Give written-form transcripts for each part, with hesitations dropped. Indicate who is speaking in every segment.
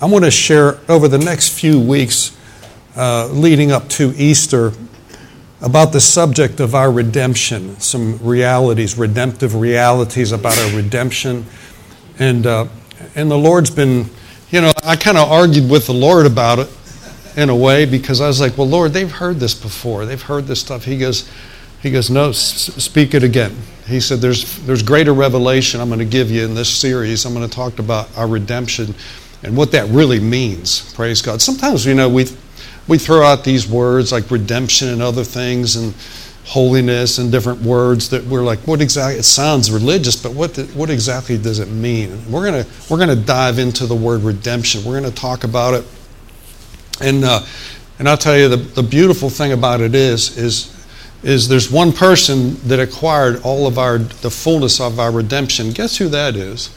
Speaker 1: I want to share over the next few weeks leading up to Easter about the subject of our redemption, some realities, redemptive realities about our redemption. And the Lord's been, I kind of argued with the Lord about it in a way, because I was like, well, Lord, they've heard this before. They've heard this stuff. He goes, no, speak it again. He said, there's greater revelation I'm going to give you in this series. I'm going to talk about our redemption and what that really means. Praise God. Sometimes, we throw out these words like redemption and other things and holiness and different words that we're like, what exactly? It sounds religious, but what exactly does it mean? We're gonna dive into the word redemption. We're gonna talk about it, and I'll tell you the beautiful thing about it is there's one person that acquired all of the fullness of our redemption. Guess who that is?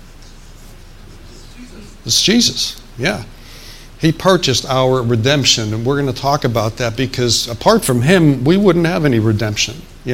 Speaker 1: It's Jesus. Yeah. He purchased our redemption, and we're going to talk about that, because apart from Him, we wouldn't have any redemption,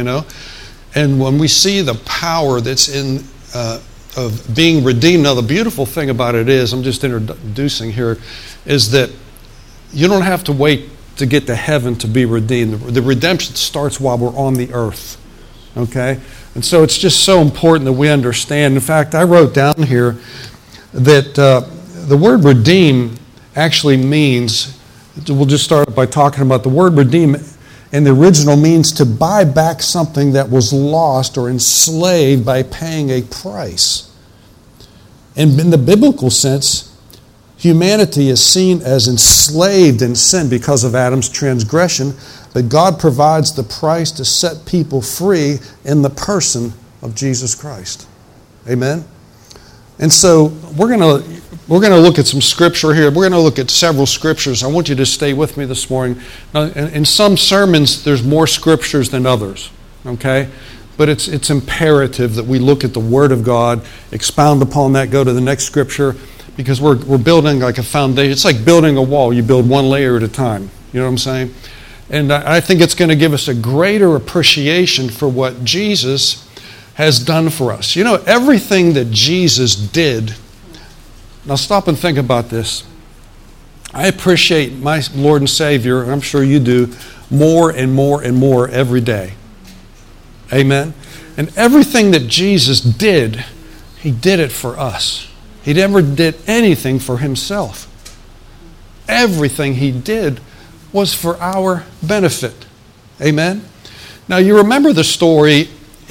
Speaker 1: And when we see the power that's in of being redeemed, now the beautiful thing about it is, I'm just introducing here, is that you don't have to wait to get to heaven to be redeemed. The redemption starts while we're on the earth, okay? And so it's just so important that we understand. In fact, I wrote down here that the word redeem actually means, we'll just start by talking about the word redeem, and the original means to buy back something that was lost or enslaved by paying a price. And in the biblical sense, humanity is seen as enslaved in sin because of Adam's transgression, but God provides the price to set people free in the person of Jesus Christ. Amen? And so we're going to look at some scripture here. We're going to look at several scriptures. I want you to stay with me this morning. Now, in some sermons, there's more scriptures than others, okay? But it's imperative that we look at the Word of God, expound upon that, go to the next scripture, because we're building like a foundation. It's like building a wall. You build one layer at a time. You know what I'm saying? And I think it's going to give us a greater appreciation for what Jesus has done for us. Everything that Jesus did. Now stop and think about this. I appreciate my Lord and Savior, and I'm sure you do, more and more and more every day. Amen? And everything that Jesus did, He did it for us. He never did anything for Himself. Everything He did was for our benefit. Amen? Now you remember the story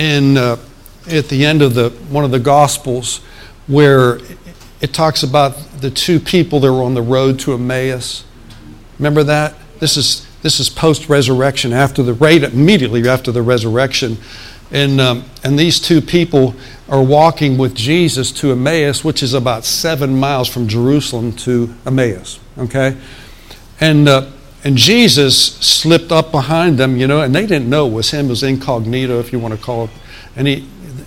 Speaker 1: at the end of one of the Gospels where it talks about the two people that were on the road to Emmaus. Remember that? This is post-resurrection, immediately after the resurrection. And these two people are walking with Jesus to Emmaus, which is about 7 miles from Jerusalem to Emmaus. Okay? And Jesus slipped up behind them, and they didn't know it was Him. It was incognito, if you want to call it. And he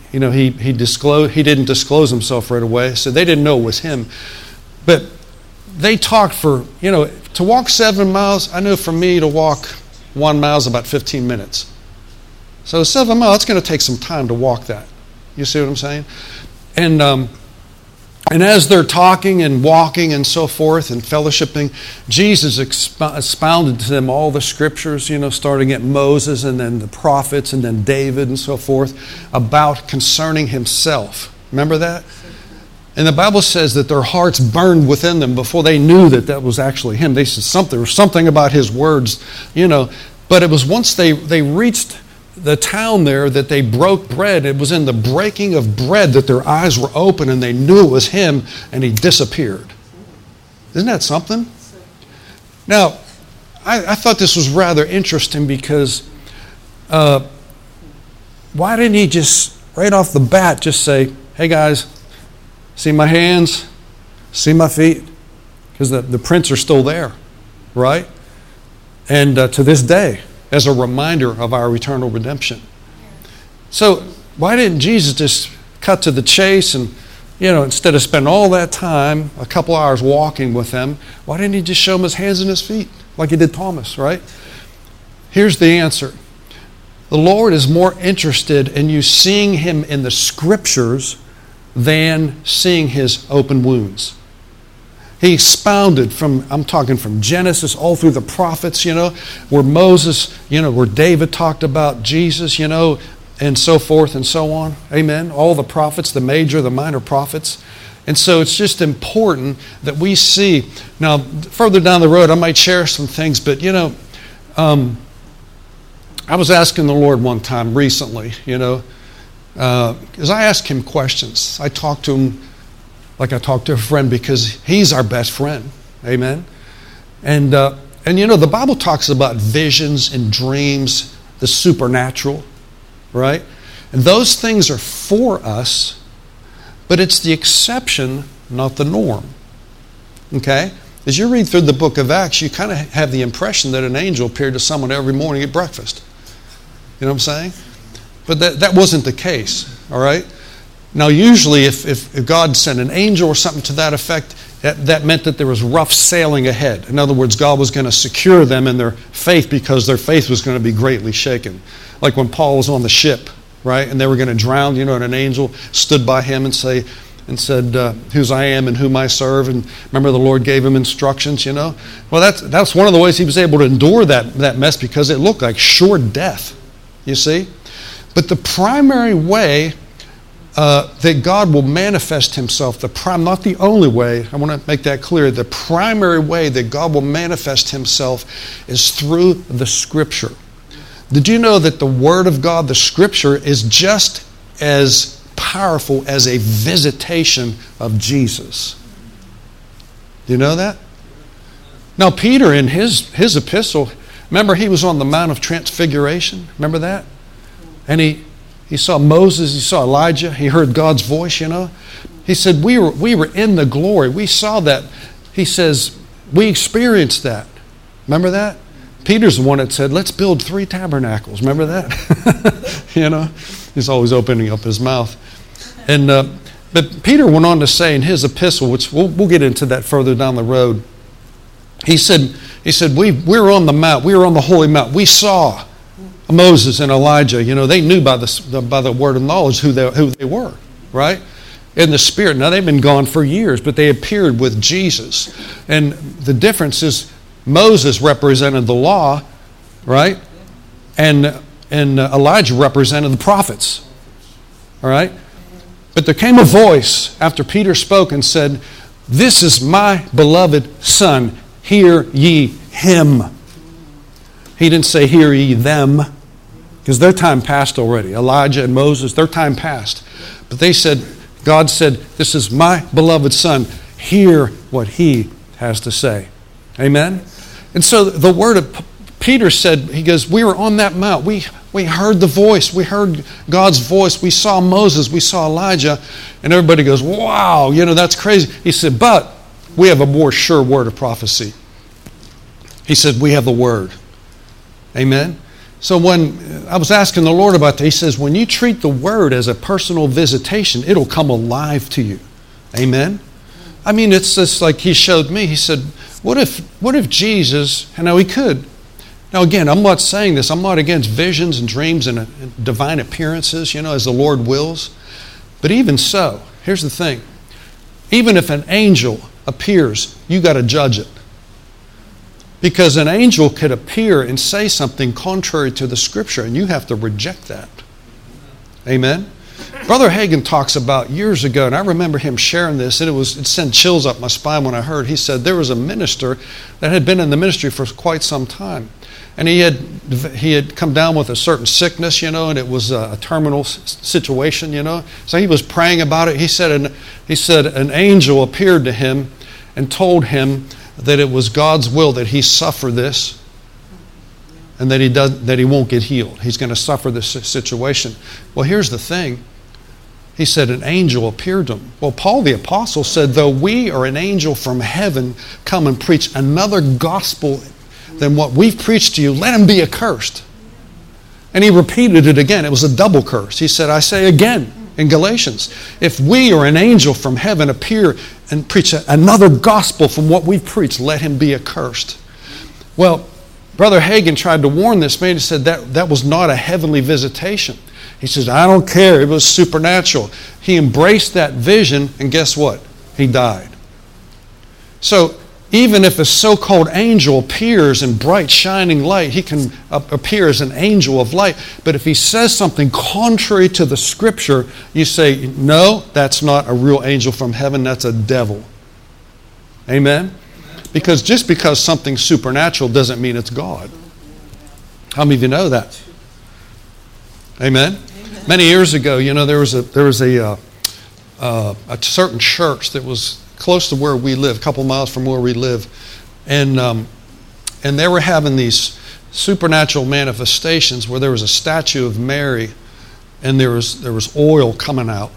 Speaker 1: didn't disclose Himself right away, so they didn't know it was Him. But they talked for, to walk 7 miles, I know for me to walk 1 mile is about 15 minutes. So 7 miles, it's going to take some time to walk that. You see what I'm saying? And as they're talking and walking and so forth and fellowshipping, Jesus expounded to them all the scriptures, starting at Moses and then the prophets and then David and so forth, about concerning Himself. Remember that? And the Bible says that their hearts burned within them before they knew that was actually Him. They said there was something about His words, But it was once they reached the town there that they broke bread. It was in the breaking of bread that their eyes were open and they knew it was Him, and He disappeared. Isn't that something? Now, I thought this was rather interesting because why didn't He just, right off the bat, just say, hey guys, see my hands? See my feet? Because the prints are still there, right? And to this day, as a reminder of our eternal redemption. So why didn't Jesus just cut to the chase and, instead of spending all that time, a couple hours walking with them, why didn't He just show them His hands and His feet like He did Thomas, right? Here's the answer. The Lord is more interested in you seeing Him in the Scriptures than seeing His open wounds. He expounded I'm talking from Genesis all through the prophets, where Moses, where David talked about Jesus, and so forth and so on. Amen. All the prophets, the major, the minor prophets. And so it's just important that we see. Now, further down the road, I might share some things, but, I was asking the Lord one time recently, because I ask Him questions. I talk to Him like I talk to a friend because He's our best friend. Amen. And the Bible talks about visions and dreams, the supernatural, right? And those things are for us, but it's the exception, not the norm. Okay? As you read through the book of Acts, you kind of have the impression that an angel appeared to someone every morning at breakfast. You know what I'm saying? But that wasn't the case, all right? Now, usually if God sent an angel or something to that effect, that meant that there was rough sailing ahead. In other words, God was going to secure them in their faith because their faith was going to be greatly shaken. Like when Paul was on the ship, right? And they were going to drown, and an angel stood by him and said, whose I am and whom I serve. And remember, the Lord gave him instructions, Well, that's one of the ways he was able to endure that mess, because it looked like sure death, you see? But the primary way that God will manifest Himself, not the only way, I want to make that clear, the primary way that God will manifest Himself is through the Scripture. Did you know that the Word of God, the Scripture, is just as powerful as a visitation of Jesus? Do you know that? Now, Peter, in his epistle, remember he was on the Mount of Transfiguration? Remember that? And he saw Moses, he saw Elijah, he heard God's voice, He said, we were in the glory. We saw that. He says, we experienced that. Remember that? Peter's the one that said, let's build 3 tabernacles. Remember that? He's always opening up his mouth. And but Peter went on to say in his epistle, which we'll get into that further down the road. He said we were on the mount, we were on the holy mount. We saw Moses and Elijah. They knew by the word of knowledge who they were, right? In the Spirit. Now, they've been gone for years, but they appeared with Jesus. And the difference is Moses represented the law, right? And Elijah represented the prophets, all right? But there came a voice after Peter spoke and said, "This is my beloved Son, hear ye him." He didn't say, "Hear ye them," because their time passed already. Elijah and Moses, their time passed. But God said, "This is my beloved Son. Hear what He has to say." Amen? And so the word of Peter said, he goes, we were on that mount. We heard the voice. We heard God's voice. We saw Moses. We saw Elijah. And everybody goes, wow, that's crazy. He said, but we have a more sure word of prophecy. He said, we have the word. Amen? So when I was asking the Lord about that, He says, when you treat the word as a personal visitation, it'll come alive to you. Amen? I mean, it's just like He showed me. He said, what if Jesus, and now He could. Now again, I'm not saying this. I'm not against visions and dreams and divine appearances, as the Lord wills. But even so, here's the thing. Even if an angel appears, you got to judge it. Because an angel could appear and say something contrary to the Scripture, and you have to reject that. Amen? Brother Hagin talks about years ago, and I remember him sharing this, and it sent chills up my spine when I heard. He said there was a minister that had been in the ministry for quite some time. And he had come down with a certain sickness, and it was a terminal situation, So he was praying about it. He said an angel appeared to him and told him that it was God's will that he suffer this, and that he won't get healed. He's going to suffer this situation. Well, here's the thing. He said an angel appeared to him. Well, Paul the Apostle said, though we or an angel from heaven come and preach another gospel than what we've preached to you, let him be accursed. And he repeated it again. It was a double curse. He said, I say again in Galatians, if we or an angel from heaven appear and preach another gospel from what we've preached, let him be accursed. Well, Brother Hagin tried to warn this man. He said that was not a heavenly visitation. He says, I don't care. It was supernatural. He embraced that vision, and guess what? He died. So even if a so-called angel appears in bright, shining light, he can appear as an angel of light. But if he says something contrary to the Scripture, you say, no, that's not a real angel from heaven, that's a devil. Amen? Because just because something's supernatural doesn't mean it's God. How many of you know that? Amen? Many years ago, there was a certain church that was close to where we live, a couple miles from where we live, and they were having these supernatural manifestations where there was a statue of Mary, and there was oil coming out,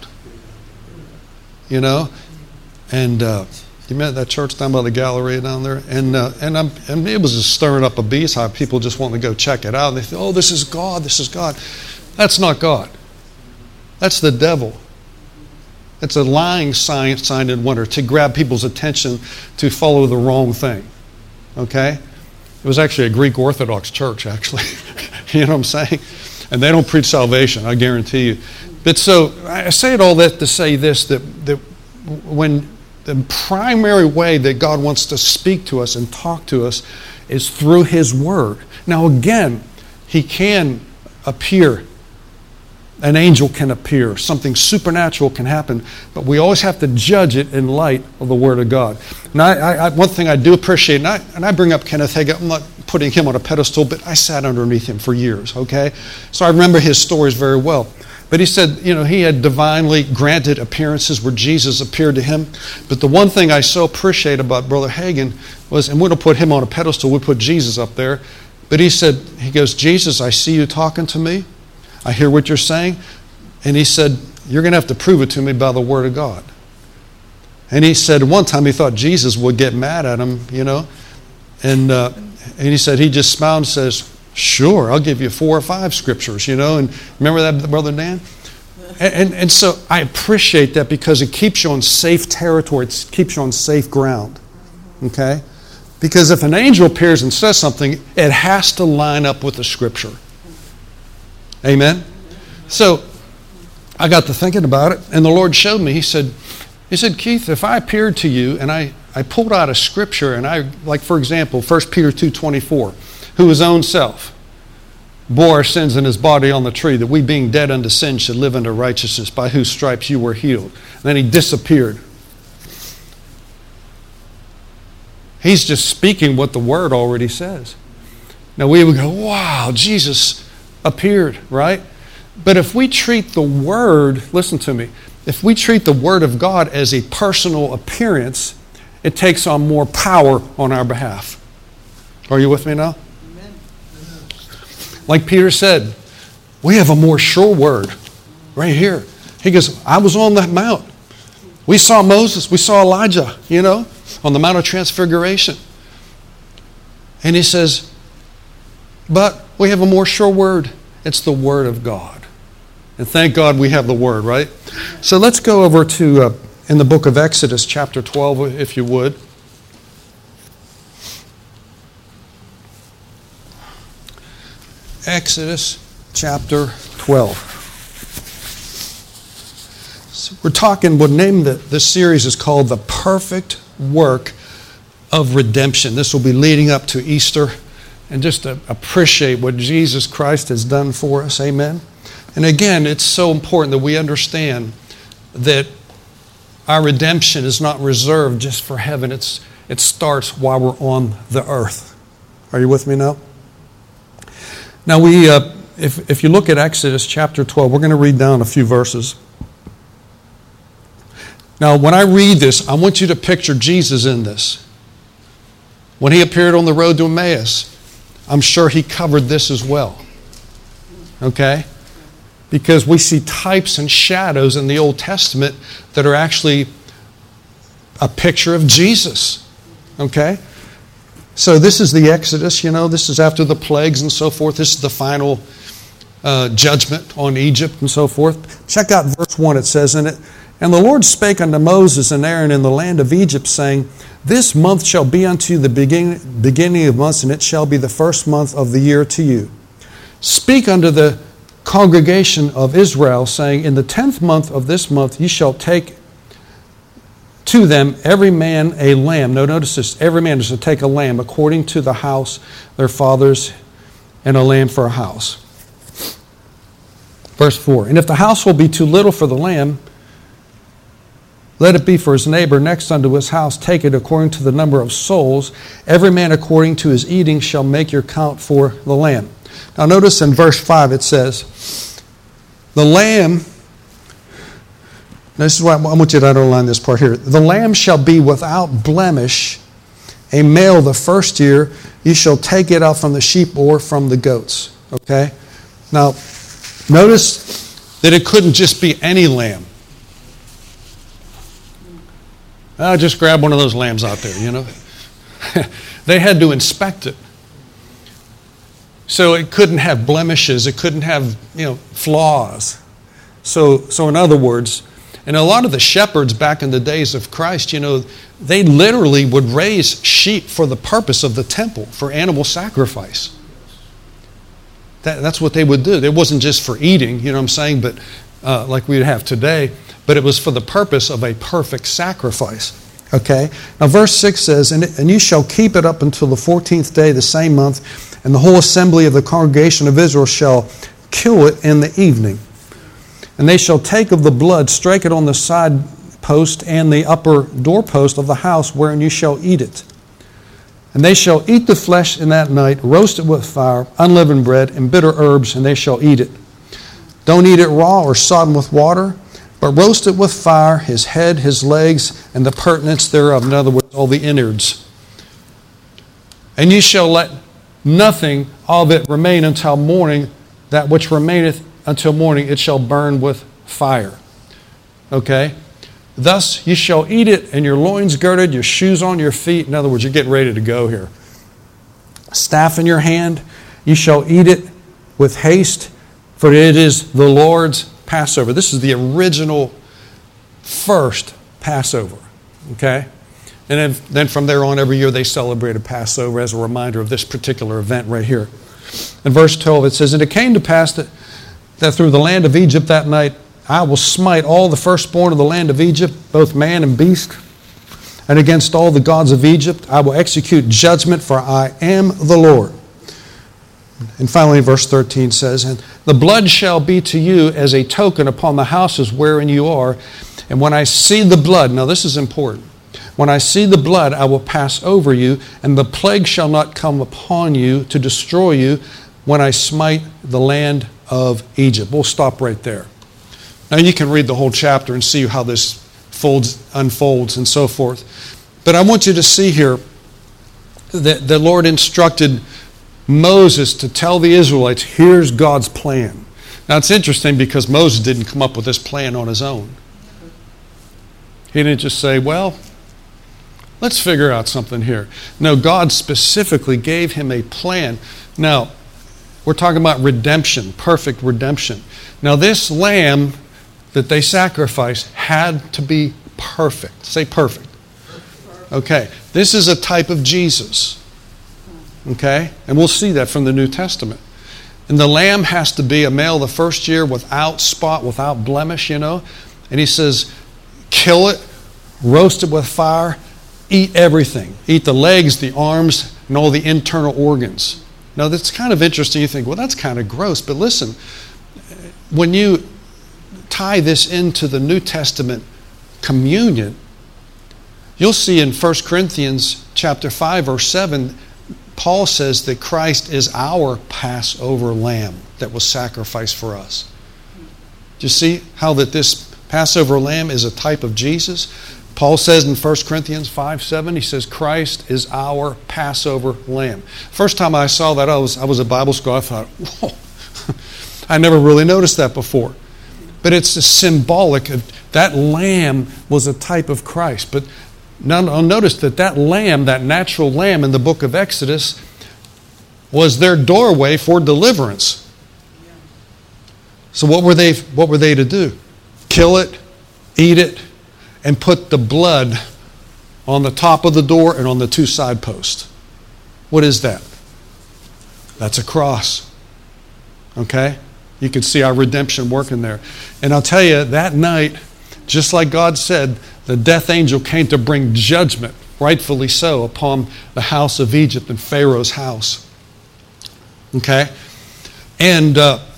Speaker 1: and you met that church down by the Galleria down there, and it was just stirring up a beehive. People just wanted to go check it out. And they thought, oh, this is God, this is God. That's not God. That's the devil. It's a lying sign and wonder to grab people's attention to follow the wrong thing. Okay? It was actually a Greek Orthodox church, actually. You know what I'm saying? And they don't preach salvation, I guarantee you. But so, I say it all that to say this, that when the primary way that God wants to speak to us and talk to us is through His Word. Now again, He can appear. An angel can appear. Something supernatural can happen. But we always have to judge it in light of the Word of God. And one thing I do appreciate, and I bring up Kenneth Hagin, I'm not putting him on a pedestal, but I sat underneath him for years, okay? So I remember his stories very well. But he said, he had divinely granted appearances where Jesus appeared to him. But the one thing I so appreciate about Brother Hagin was, and we don't put him on a pedestal, we put Jesus up there. But he goes, Jesus, I see you talking to me. I hear what you're saying. And he said, you're going to have to prove it to me by the Word of God. And he said one time he thought Jesus would get mad at him, And he said, he just smiled and says, sure, I'll give you 4 or 5 scriptures, And remember that, Brother Dan? And so I appreciate that because it keeps you on safe territory. It keeps you on safe ground. Okay? Because if an angel appears and says something, it has to line up with the Scripture. Amen? So I got to thinking about it, and the Lord showed me. He said, Keith, if I appeared to you and I pulled out a Scripture and like for example, 1 Peter 2:24, who his own self bore our sins in his body on the tree, that we being dead unto sin should live unto righteousness, by whose stripes you were healed. And then he disappeared. He's just speaking what the Word already says. Now we would go, wow, Jesus appeared, right? But if we treat the Word, listen to me, if we treat the Word of God as a personal appearance, it takes on more power on our behalf. Are you with me now? Amen. Like Peter said, we have a more sure word right here. He goes, I was on that mount. We saw Moses, we saw Elijah, on the Mount of Transfiguration. And he says, but we have a more sure word. It's the Word of God. And thank God we have the Word, right? So let's go over to, in the book of Exodus, chapter 12, if you would. Exodus, chapter 12. So we're talking, we'll name this series is called The Perfect Work of Redemption. This will be leading up to Easter. And just to appreciate what Jesus Christ has done for us. Amen. And again, it's so important that we understand that our redemption is not reserved just for heaven. It starts while we're on the earth. Are you with me now? Now if you look at Exodus chapter 12, we're going to read down a few verses. Now when I read this, I want you to picture Jesus in this. When he appeared on the road to Emmaus, I'm sure he covered this as well. Okay? Because we see types and shadows in the Old Testament that are actually a picture of Jesus. Okay? So this is the Exodus, this is after the plagues and so forth. This is the final judgment on Egypt and so forth. Check out verse 1, it says in it, and the Lord spake unto Moses and Aaron in the land of Egypt, saying, this month shall be unto you the beginning of months, and it shall be the first month of the year to you. Speak unto the congregation of Israel, saying, in the 10th month of this month ye shall take to them every man a lamb. No, notice this. Every man is to take a lamb according to the house, their fathers, and a lamb for a house. Verse 4. And if the house will be too little for the lamb, let it be for his neighbor next unto his house. Take it according to the number of souls. Every man according to his eating shall make your count for the lamb. Now notice in verse 5 it says, the lamb, this is why I want you to underline this part here. The lamb shall be without blemish, a male the first year. You shall take it out from the sheep or from the goats. Okay? Now, notice that it couldn't just be any lamb. Just grab one of those lambs out there, you know. They had to inspect it. So it couldn't have blemishes. It couldn't have, flaws. So in other words, and a lot of the shepherds back in the days of Christ, they literally would raise sheep for the purpose of the temple, for animal sacrifice. That's what they would do. It wasn't just for eating, you know what I'm saying, but like we would have today, but it was for the purpose of a perfect sacrifice. Okay? Now verse 6 says, And you shall keep it up until the 14th day, the same month, and the whole assembly of the congregation of Israel shall kill it in the evening. And they shall take of the blood, strike it on the side post and the upper doorpost of the house wherein you shall eat it. And they shall eat the flesh in that night, roast it with fire, unleavened bread, and bitter herbs, and they shall eat it. Don't eat it raw or sodden with water, but roast it with fire, his head, his legs, and the purtenance thereof. In other words, all the innards. And ye shall let nothing of it remain until morning. That which remaineth until morning, it shall burn with fire. Okay? Thus ye shall eat it, and your loins girded, your shoes on your feet. In other words, you're getting ready to go here. Staff in your hand, ye shall eat it with haste, for it is the Lord's Passover. This is the original first Passover. Okay? And then from there on, every year they celebrated Passover as a reminder of this particular event right here. In verse 12 it says, And it came to pass that through the land of Egypt that night I will smite all the firstborn of the land of Egypt, both man and beast, and against all the gods of Egypt I will execute judgment, for I am the Lord. And finally, verse 13 says, And the blood shall be to you as a token upon the houses wherein you are. And when I see the blood, now this is important, when I see the blood, I will pass over you, and the plague shall not come upon you to destroy you when I smite the land of Egypt. We'll stop right there. Now you can read the whole chapter and see how this unfolds and so forth. But I want you to see here that the Lord instructed Moses to tell the Israelites, here's God's plan. Now it's interesting because Moses didn't come up with this plan on his own. He didn't just say, well, let's figure out something here. No, God specifically gave him a plan. Now, we're talking about redemption, perfect redemption. Now this lamb that they sacrificed had to be perfect. Say perfect. Okay, this is a type of Jesus. Okay, and we'll see that from the New Testament. And the lamb has to be a male the first year without spot, without blemish, And he says, kill it, roast it with fire, eat everything. Eat the legs, the arms, and all the internal organs. Now that's kind of interesting. You think, well, that's kind of gross. But listen, when you tie this into the New Testament communion, you'll see in 1 Corinthians chapter 5, verse 7, Paul says that Christ is our Passover lamb that was sacrificed for us. Do you see how that this Passover lamb is a type of Jesus? Paul says in 1 Corinthians 5:7, he says, Christ is our Passover lamb. First time I saw that, I was at Bible school, I thought, whoa, I never really noticed that before. But it's a symbolic of that lamb was a type of Christ. But now notice that lamb, that natural lamb in the book of Exodus, was their doorway for deliverance. So what were they to do? Kill it, eat it, and put the blood on the top of the door and on the two side posts. What is that? That's a cross. Okay? You can see our redemption working there. And I'll tell you, that night, Just like God said, the death angel came to bring judgment, rightfully so, upon the house of Egypt and Pharaoh's house. Okay? And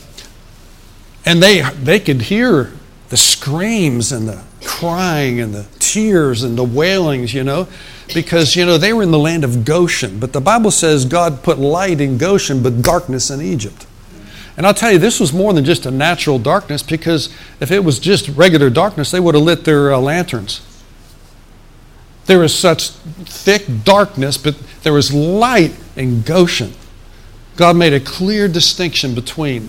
Speaker 1: they could hear the screams and the crying and the tears and the wailings, because, they were in the land of Goshen. But the Bible says God put light in Goshen, but darkness in Egypt. And I'll tell you, this was more than just a natural darkness, because if it was just regular darkness, they would have lit their lanterns. There was such thick darkness, but there was light in Goshen. God made a clear distinction between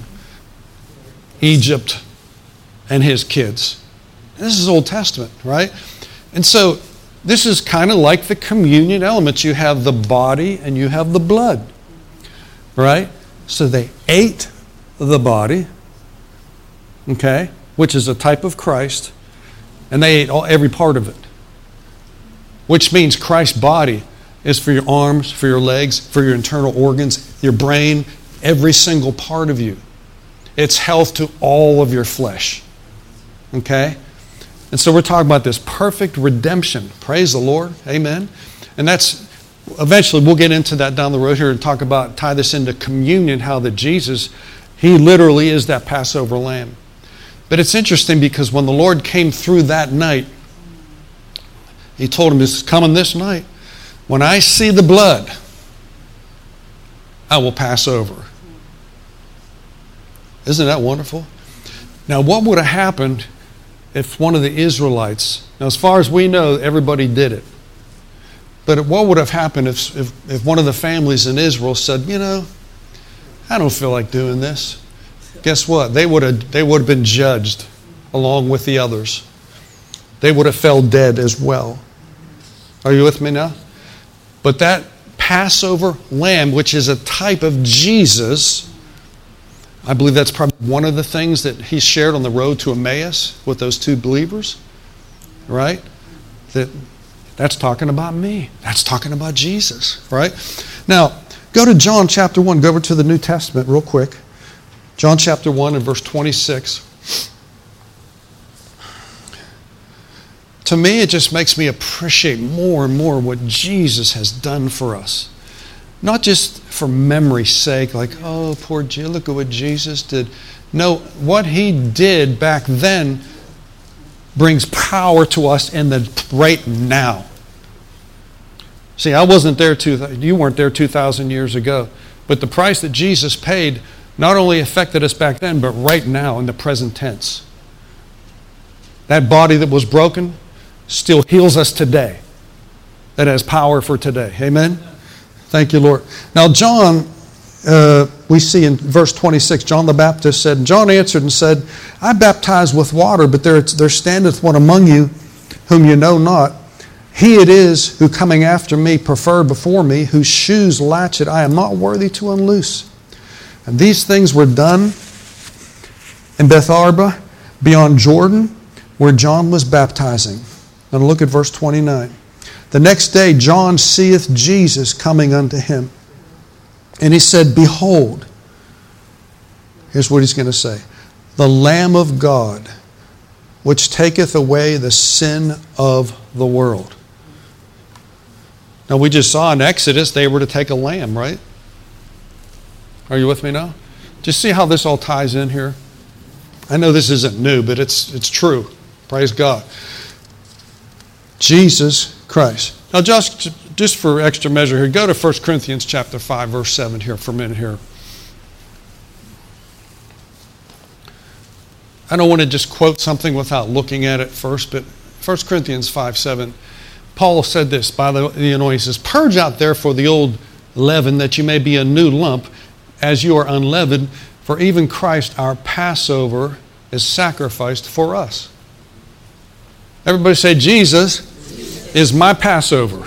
Speaker 1: Egypt and his kids. This is Old Testament, right? And so this is kind of like the communion elements. You have the body and you have the blood, right? So they ate the body, okay, which is a type of Christ, and they ate every part of it, which means Christ's body is for your arms, for your legs, for your internal organs, your brain, every single part of you. It's health to all of your flesh, okay? And so we're talking about this perfect redemption. Praise the Lord. Amen. And that's, eventually we'll get into that down the road here and tie this into communion, how that Jesus, he literally is that Passover lamb. But it's interesting because when the Lord came through that night, he told him, this is coming this night. When I see the blood, I will pass over. Isn't that wonderful? Now, what would have happened if one of the Israelites, now as far as we know, everybody did it. But what would have happened if one of the families in Israel said, I don't feel like doing this. Guess what? They would have been judged along with the others. They would have fell dead as well. Are you with me now? But that Passover lamb, which is a type of Jesus, I believe that's probably one of the things that he shared on the road to Emmaus with those two believers, right? That's talking about me. That's talking about Jesus, right? Now, go to John chapter 1. Go over to the New Testament real quick. John chapter 1 and verse 26. To me, it just makes me appreciate more and more what Jesus has done for us. Not just for memory's sake, like, oh, poor Jesus, look at what Jesus did. No, what he did back then brings power to us in the right now. See, I wasn't there, you weren't there 2,000 years ago. But the price that Jesus paid not only affected us back then, but right now in the present tense. That body that was broken still heals us today. That has power for today. Amen? Thank you, Lord. Now, John, we see in verse 26, John the Baptist said, John answered and said, I baptize with water, but there standeth one among you whom you know not. He it is who coming after me preferred before me, whose shoes latchet I am not worthy to unloose. And these things were done in Bethabara, beyond Jordan, where John was baptizing. Now look at verse 29. The next day John seeth Jesus coming unto him. And he said, Behold, here's what he's going to say, the Lamb of God, which taketh away the sin of the world. Now we just saw in Exodus they were to take a lamb, right? Are you with me now? Just see how this all ties in here? I know this isn't new, but it's true. Praise God. Jesus Christ. Now just for extra measure here, go to 1 Corinthians chapter 5, verse 7 here for a minute here. I don't want to just quote something without looking at it first, but 1 Corinthians 5, 7, Paul said this by the anointing. He says, Purge out therefore the old leaven, that you may be a new lump, as you are unleavened, for even Christ our Passover is sacrificed for us. Everybody say, Jesus is my Passover.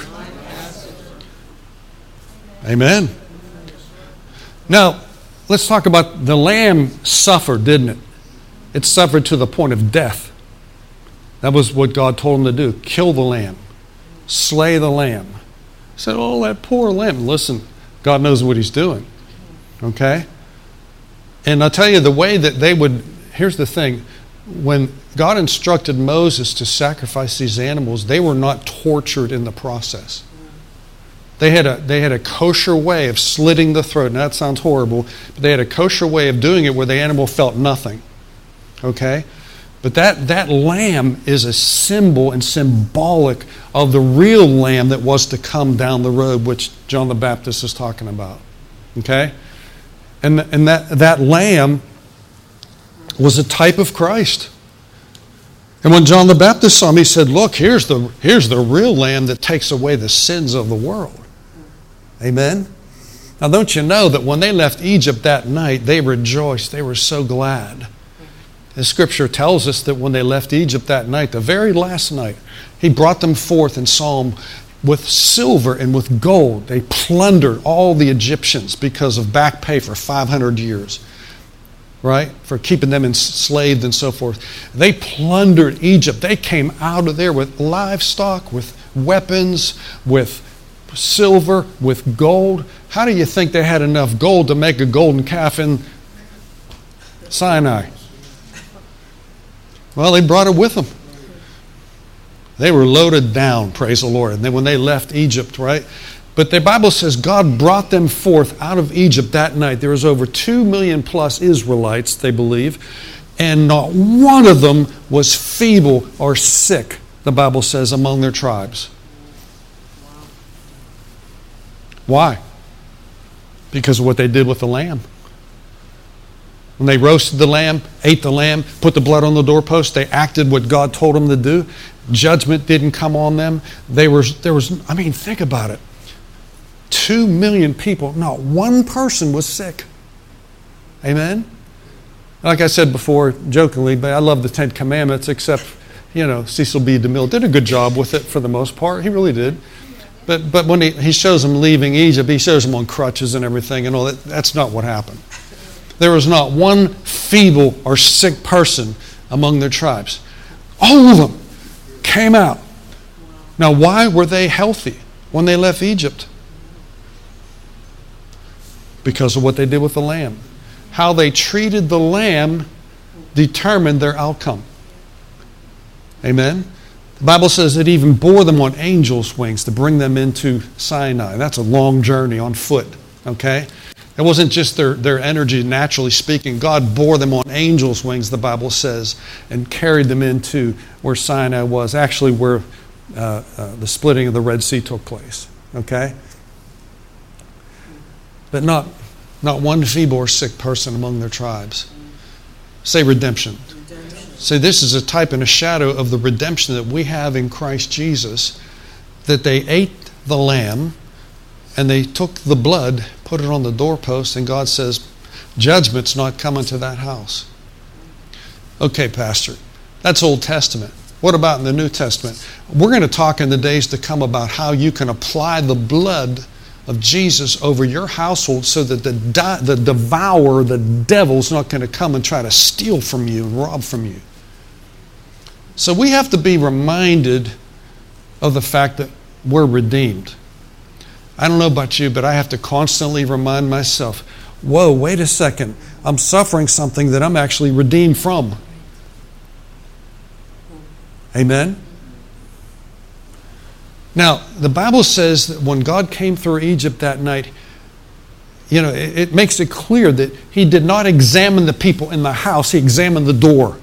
Speaker 1: Amen. Now, let's talk about the lamb suffered, didn't it? It suffered to the point of death. That was what God told him to do. Kill the lamb. Slay the lamb. He said, oh, that poor lamb. Listen, God knows what he's doing. Okay? And I'll tell you, the way that they would, here's the thing, when God instructed Moses to sacrifice these animals, they were not tortured in the process. They had a kosher way of slitting the throat. Now that sounds horrible, but they had a kosher way of doing it where the animal felt nothing. Okay? But that lamb is a symbol and symbolic of the real lamb that was to come down the road, which John the Baptist is talking about. Okay? And that lamb was a type of Christ. And when John the Baptist saw him, he said, look, here's the real lamb that takes away the sins of the world. Amen? Now don't you know that when they left Egypt that night, they rejoiced. They were so glad. The Scripture tells us that when they left Egypt that night, the very last night, He brought them forth and saw them with silver and with gold. They plundered all the Egyptians because of back pay for 500 years. Right? For keeping them enslaved and so forth. They plundered Egypt. They came out of there with livestock, with weapons, with silver, with gold. How do you think they had enough gold to make a golden calf in Sinai? Well, they brought it with them. They were loaded down, praise the Lord. And then when they left Egypt, right? But the Bible says God brought them forth out of Egypt that night. There was over 2 million plus Israelites, they believe, and not one of them was feeble or sick, the Bible says, among their tribes. Why? Because of what they did with the lamb. When they roasted the lamb, ate the lamb, put the blood on the doorpost, they acted what God told them to do. Judgment didn't come on them. Think about it. 2 million people, not one person was sick. Amen? Like I said before, jokingly, but I love the Ten Commandments, except, Cecil B. DeMille did a good job with it for the most part. He really did. But when he shows them leaving Egypt, he shows them on crutches and everything and all that. That's not what happened. There was not one feeble or sick person among their tribes. All of them came out. Now, why were they healthy when they left Egypt? Because of what they did with the lamb. How they treated the lamb determined their outcome. Amen? The Bible says it even bore them on angels' wings to bring them into Sinai. That's a long journey on foot. Okay? It wasn't just their energy, naturally speaking. God bore them on angels' wings, the Bible says, and carried them into where Sinai was, actually where the splitting of the Red Sea took place. Okay? But not one feeble or sick person among their tribes. Say redemption. Say this is a type and a shadow of the redemption that we have in Christ Jesus, that they ate the lamb and they took the blood, put it on the doorpost, and God says, judgment's not coming to that house. Okay, Pastor, that's Old Testament. What about in the New Testament? We're going to talk in the days to come about how you can apply the blood of Jesus over your household so that the devourer, the devil's not going to come and try to steal from you and rob from you. So we have to be reminded of the fact that we're redeemed. I don't know about you, but I have to constantly remind myself, whoa, wait a second. I'm suffering something that I'm actually redeemed from. Amen? Now, the Bible says that when God came through Egypt that night, it makes it clear that He did not examine the people in the house. He examined the door.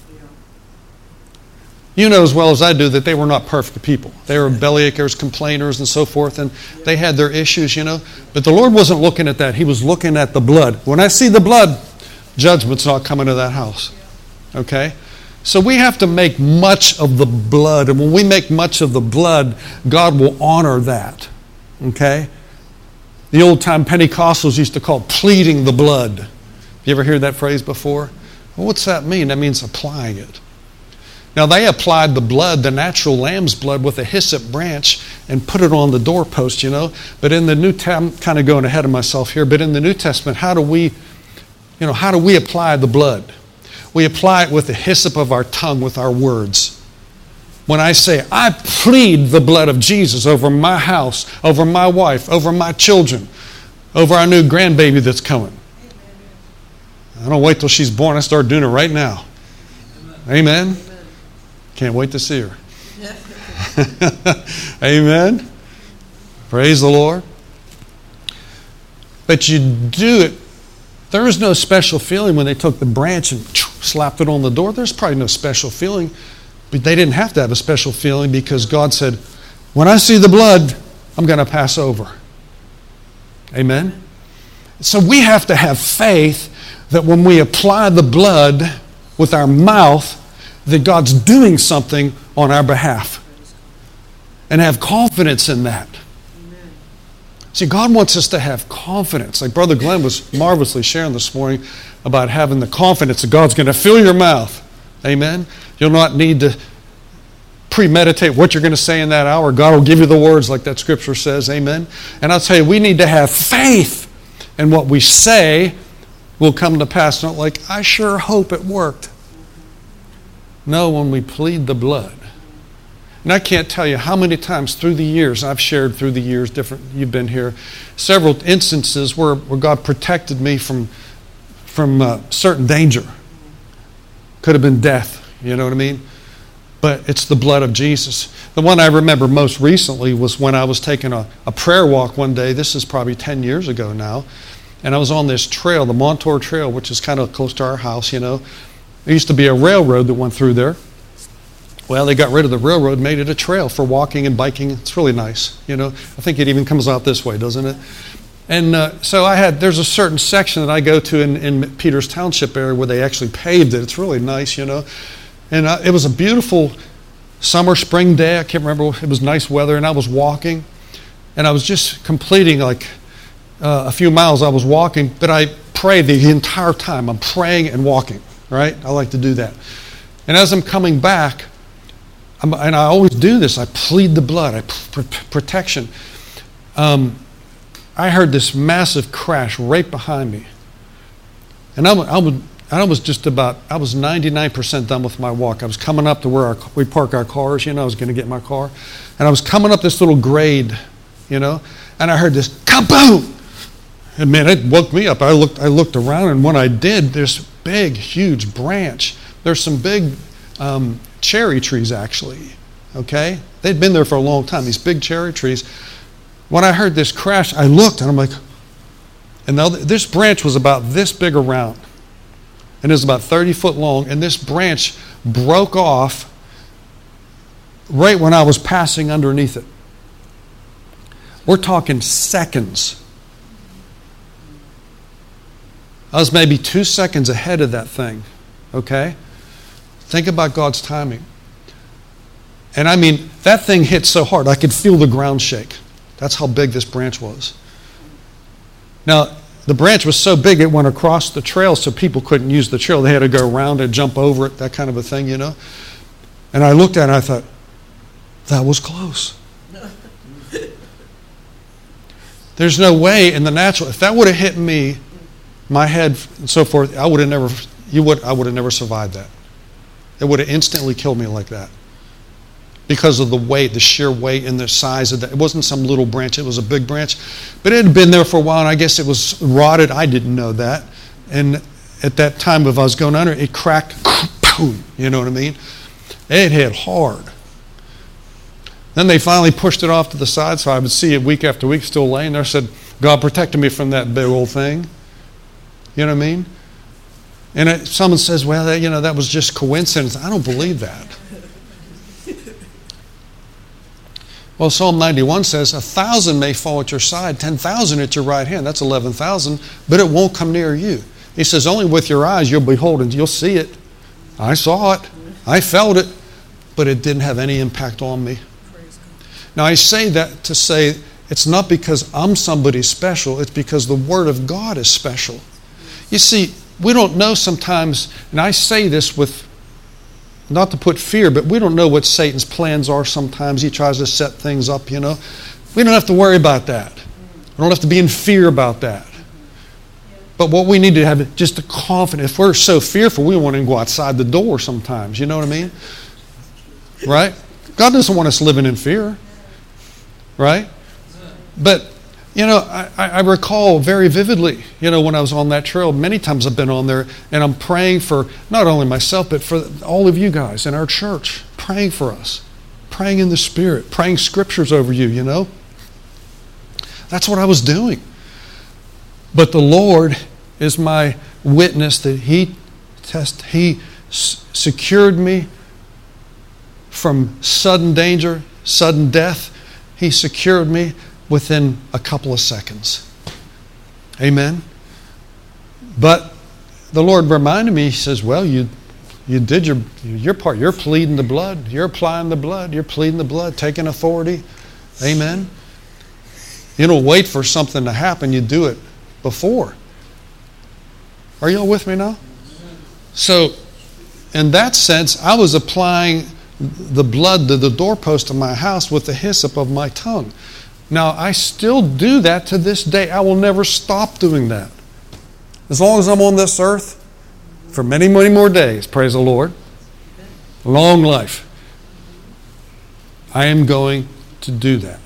Speaker 1: You know as well as I do that they were not perfect people. They were bellyachers, complainers, and so forth, and they had their issues, But the Lord wasn't looking at that. He was looking at the blood. When I see the blood, judgment's not coming to that house. Okay? So we have to make much of the blood. And when we make much of the blood, God will honor that. Okay? The old-time Pentecostals used to call it pleading the blood. You ever heard that phrase before? Well, what's that mean? That means applying it. Now, they applied the blood, the natural lamb's blood, with a hyssop branch and put it on the doorpost, But in the New Testament, I'm kind of going ahead of myself here, but in the New Testament, how do we apply the blood? We apply it with the hyssop of our tongue, with our words. When I say, I plead the blood of Jesus over my house, over my wife, over my children, over our new grandbaby that's coming. I don't wait till she's born. I start doing it right now. Amen? Can't wait to see her. Amen? Praise the Lord. But you do it. There was no special feeling when they took the branch and slapped it on the door. There's probably no special feeling. But they didn't have to have a special feeling because God said, when I see the blood, I'm going to pass over. Amen? So we have to have faith that when we apply the blood with our mouth, that God's doing something on our behalf. And have confidence in that. Amen. See, God wants us to have confidence. Like Brother Glenn was marvelously sharing this morning about having the confidence that God's going to fill your mouth. Amen? You'll not need to premeditate what you're going to say in that hour. God will give you the words like that scripture says. Amen? And I'll tell you, we need to have faith in what we say will come to pass. Not like, I sure hope it worked. No, when we plead the blood. And I can't tell you how many times through the years, I've shared through the years, you've been here, several instances where God protected me from certain danger. Could have been death, you know what I mean? But it's the blood of Jesus. The one I remember most recently was when I was taking a prayer walk one day. This is probably 10 years ago now. And I was on this trail, the Montour Trail, which is kind of close to our house, you know. There used to be a railroad that went through there. Well, they got rid of the railroad, made it a trail for walking and biking. It's really nice, you know. I think it even comes out this way, doesn't it? And so there's a certain section that I go to in Peters Township area where they actually paved it. It's really nice, you know. And it was a beautiful summer, spring day. I can't remember. It was nice weather, and I was walking. And I was just completing like a few miles I was walking, but I prayed the entire time. I'm praying and walking, right? I like to do that. And as I'm coming back, and I always do this, I plead the blood, protection. I heard this massive crash right behind me. And I was 99% done with my walk. I was coming up to where we park our cars, you know, I was going to get my car. And I was coming up this little grade, you know, and I heard this kaboom! And man, it woke me up. I looked around, and when I did, this big, huge branch. There's some big cherry trees, actually, okay? They'd been there for a long time, these big cherry trees. When I heard this crash, I looked, and I'm like, and now this branch was about this big around, and it was about 30 foot long, and this branch broke off right when I was passing underneath it. We're talking seconds. I was maybe 2 seconds ahead of that thing, okay? Think about God's timing. And I mean, that thing hit so hard, I could feel the ground shake. That's how big this branch was. Now, the branch was so big it went across the trail so people couldn't use the trail. They had to go around and jump over it, that kind of a thing, you know. And I looked at it and I thought, that was close. There's no way in the natural, if that would have hit me, my head and so forth, I would have never survived that. It would have instantly killed me like that. Because of the weight, the sheer weight and the size of that. It wasn't some little branch, it was a big branch. But it had been there for a while, and I guess it was rotted. I didn't know that. And at that time, if I was going under, it cracked, boom, you know what I mean? It hit hard. Then they finally pushed it off to the side, so I would see it week after week still laying there. I said, God protected me from that big old thing. You know what I mean? And someone says, well, that was just coincidence. I don't believe that. Well, Psalm 91 says, 1,000 may fall at your side, 10,000 at your right hand. That's 11,000, but it won't come near you. He says, only with your eyes you'll behold and you'll see it. I saw it. I felt it, but it didn't have any impact on me. Now, I say that to say it's not because I'm somebody special. It's because the Word of God is special. You see, we don't know sometimes, and I say this with, not to put fear, but we don't know what Satan's plans are sometimes. He tries to set things up, you know. We don't have to worry about that. We don't have to be in fear about that. But what we need to have is just a confidence. If we're so fearful, we won't even go outside the door sometimes. You know what I mean? Right? God doesn't want us living in fear. Right? But You know, I recall very vividly, you know, when I was on that trail, many times I've been on there, and I'm praying for not only myself, but for all of you guys in our church, praying for us, praying in the Spirit, praying scriptures over you, you know. That's what I was doing. But the Lord is my witness that He secured me from sudden danger, sudden death. He secured me within a couple of seconds. Amen. But the Lord reminded me, He says, well, you did your part. You're pleading the blood. You're applying the blood. You're pleading the blood, taking authority. Amen. You don't wait for something to happen. You do it before. Are you all with me now? So, in that sense, I was applying the blood to the doorpost of my house with the hyssop of my tongue. Now, I still do that to this day. I will never stop doing that. As long as I'm on this earth, for many, many more days, praise the Lord, long life, I am going to do that.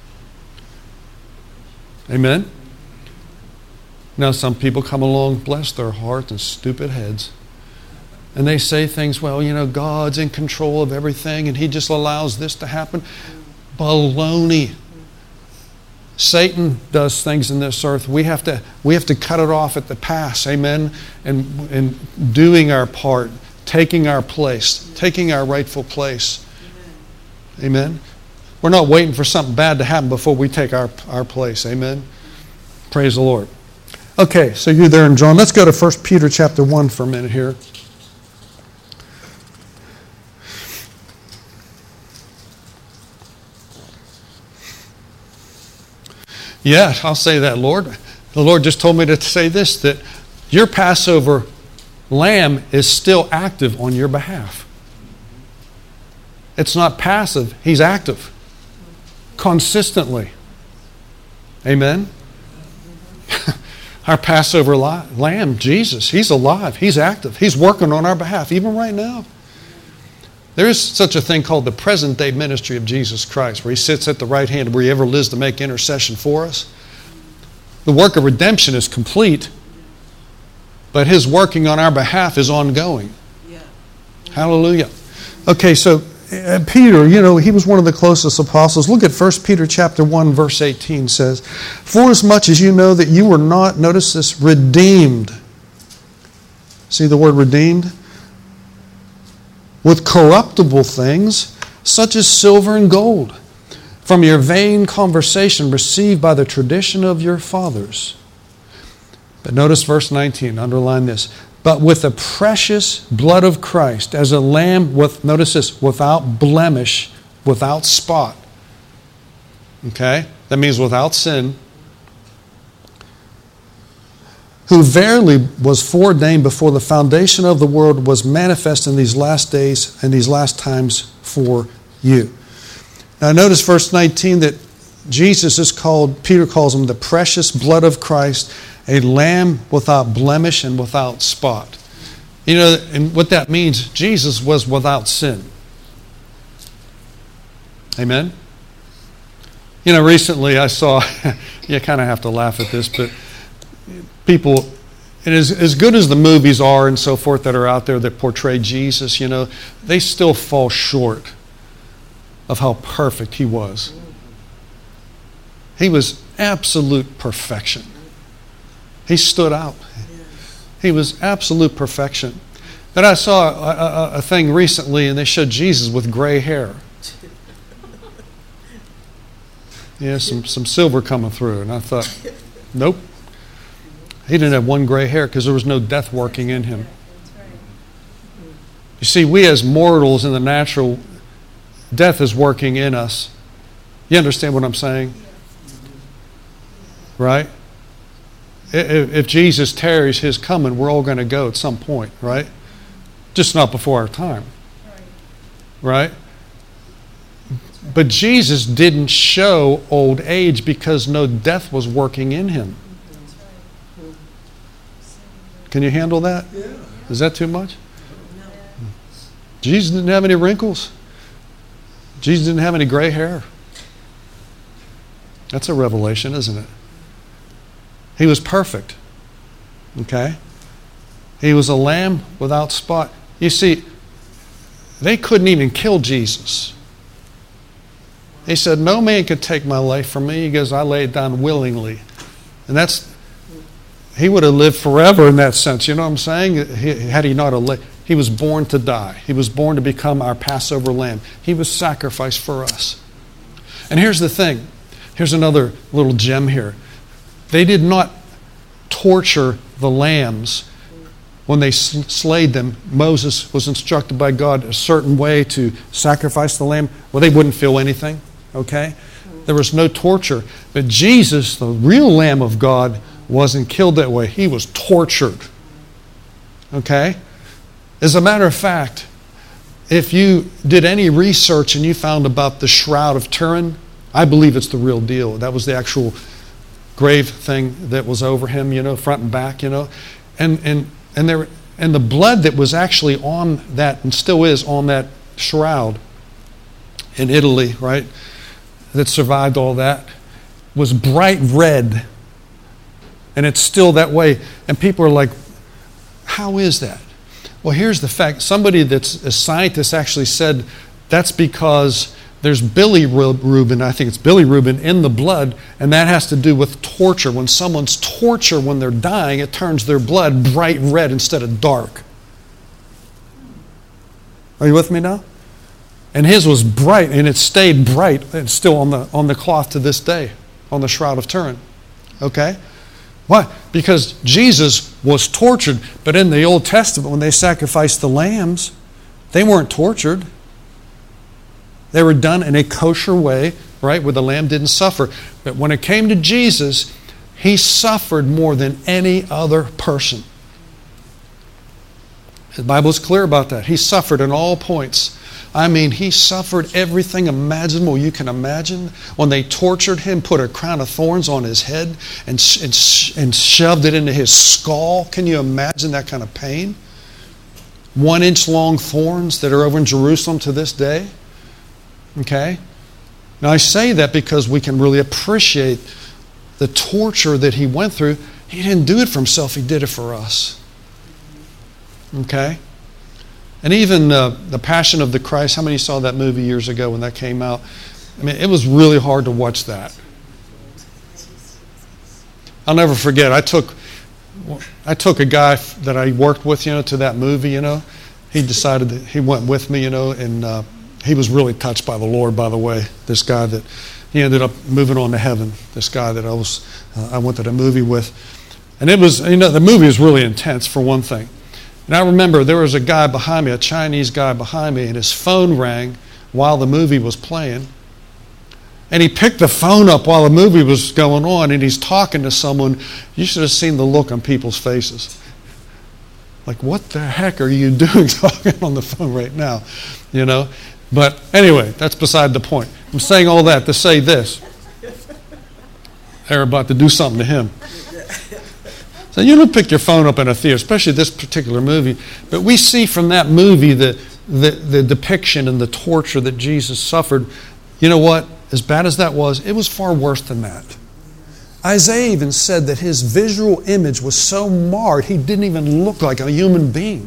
Speaker 1: Amen? Now, some people come along, bless their hearts and stupid heads, and they say things, well, you know, God's in control of everything and He just allows this to happen. Baloney. Satan does things in this earth. We have to cut it off at the pass, amen? And doing our part, taking our place, taking our rightful place. Amen? We're not waiting for something bad to happen before we take our place, amen? Praise the Lord. Okay, so you're there in John. Let's go to 1 Peter chapter 1 for a minute here. Yeah, I'll say that, Lord. The Lord just told me to say this, that your Passover lamb is still active on your behalf. It's not passive, He's active. Consistently. Amen? Our Passover lamb, Jesus, He's alive. He's active. He's working on our behalf, even right now. There is such a thing called the present day ministry of Jesus Christ, where He sits at the right hand where He ever lives to make intercession for us. The work of redemption is complete, but His working on our behalf is ongoing. Yeah. Hallelujah. Okay, so Peter, you know, he was one of the closest apostles. Look at 1 Peter chapter 1, verse 18 says, for as much as you know that you were not, notice this, redeemed. See the word redeemed? With corruptible things, such as silver and gold, from your vain conversation received by the tradition of your fathers. But notice verse 19, underline this. But with the precious blood of Christ, as a lamb with, notice this, without blemish, without spot. Okay? That means without sin. Who verily was foreordained before the foundation of the world, was manifest in these last days and these last times for you. Now notice verse 19 that Jesus is called, Peter calls Him the precious blood of Christ, a lamb without blemish and without spot. You know, and what that means, Jesus was without sin. Amen? You know, recently I saw, you kind of have to laugh at this, but people, and as good as the movies are and so forth that are out there that portray Jesus, you know, they still fall short of how perfect He was. He was absolute perfection. He stood out. He was absolute perfection. And I saw a thing recently, and they showed Jesus with gray hair. Yeah, some silver coming through. And I thought, nope. He didn't have one gray hair because there was no death working in Him. You see, we as mortals in the natural, death is working in us. You understand what I'm saying? Right? If Jesus tarries His coming, we're all going to go at some point, right? Just not before our time. Right? But Jesus didn't show old age because no death was working in Him. Can you handle that? Is that too much? Jesus didn't have any wrinkles. Jesus didn't have any gray hair. That's a revelation, isn't it? He was perfect. Okay? He was a lamb without spot. You see, they couldn't even kill Jesus. He said, no man could take my life from me. He goes, I lay it down willingly. And he would have lived forever in that sense. You know what I'm saying? Had he not he was born to die. He was born to become our Passover lamb. He was sacrificed for us. And here's the thing. Here's another little gem here. They did not torture the lambs when they slayed them. Moses was instructed by God a certain way to sacrifice the lamb. Well, they wouldn't feel anything, okay? There was no torture. But Jesus, the real Lamb of God, wasn't killed that way. He was tortured, okay? As a matter of fact, if you did any research and you found about the Shroud of Turin, I believe it's the real deal. That was the actual grave thing that was over him, front and back, and the blood that was actually on that, and still is on that shroud in Italy, right, that survived all that, was bright red. And it's still that way. And people are like, how is that? Well, here's the fact. Somebody that's a scientist actually said that's because there's bilirubin, I think it's bilirubin, in the blood, and that has to do with torture. When someone's tortured when they're dying, it turns their blood bright red instead of dark. Are you with me now? And his was bright, and it stayed bright. It's still on the cloth to this day, on the Shroud of Turin. Okay? Why? Because Jesus was tortured, but in the Old Testament, when they sacrificed the lambs, they weren't tortured. They were done in a kosher way, right, where the lamb didn't suffer. But when it came to Jesus, he suffered more than any other person. The Bible is clear about that. He suffered in all points. I mean, he suffered everything imaginable you can imagine. When they tortured him, put a crown of thorns on his head and shoved it into his skull. Can you imagine that kind of pain? 1-inch long thorns that are over in Jerusalem to this day. Okay? Now I say that because we can really appreciate the torture that he went through. He didn't do it for himself, he did it for us. Okay? And even The Passion of the Christ, how many saw that movie years ago when that came out? I mean, it was really hard to watch that. I'll never forget, I took a guy that I worked with, to that movie, He decided that he went with me, and he was really touched by the Lord, by the way. This guy that he ended up moving on to heaven. This guy that I went to the movie with. And it was, the movie was really intense for one thing. And I remember there was a guy behind me, a Chinese guy behind me, and his phone rang while the movie was playing. And he picked the phone up while the movie was going on, and he's talking to someone. You should have seen the look on people's faces. Like, what the heck are you doing talking on the phone right now? But anyway, that's beside the point. I'm saying all that to say this. They're about to do something to him. So you don't pick your phone up in a theater, especially this particular movie. But we see from that movie the depiction and the torture that Jesus suffered. You know what? As bad as that was, it was far worse than that. Isaiah even said that his visual image was so marred, he didn't even look like a human being.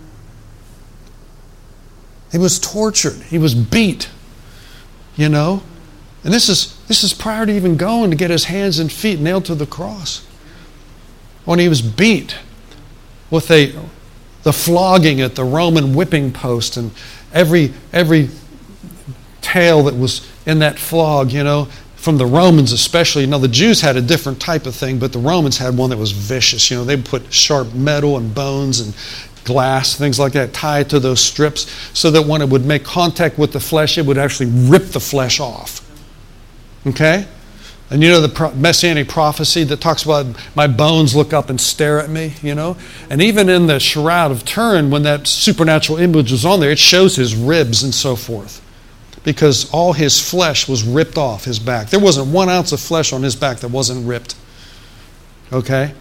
Speaker 1: He was tortured. He was beat. And this is prior to even going to get his hands and feet nailed to the cross. When he was beat with the flogging at the Roman whipping post, and every tale that was in that flog, from the Romans especially. The Jews had a different type of thing, but the Romans had one that was vicious. They would put sharp metal and bones and glass, things like that, tied to those strips so that when it would make contact with the flesh, it would actually rip the flesh off. Okay? And the Messianic prophecy that talks about my bones look up and stare at me, And even in the Shroud of Turin, when that supernatural image was on there, it shows his ribs and so forth. Because all his flesh was ripped off his back. There wasn't 1 ounce of flesh on his back that wasn't ripped. Okay?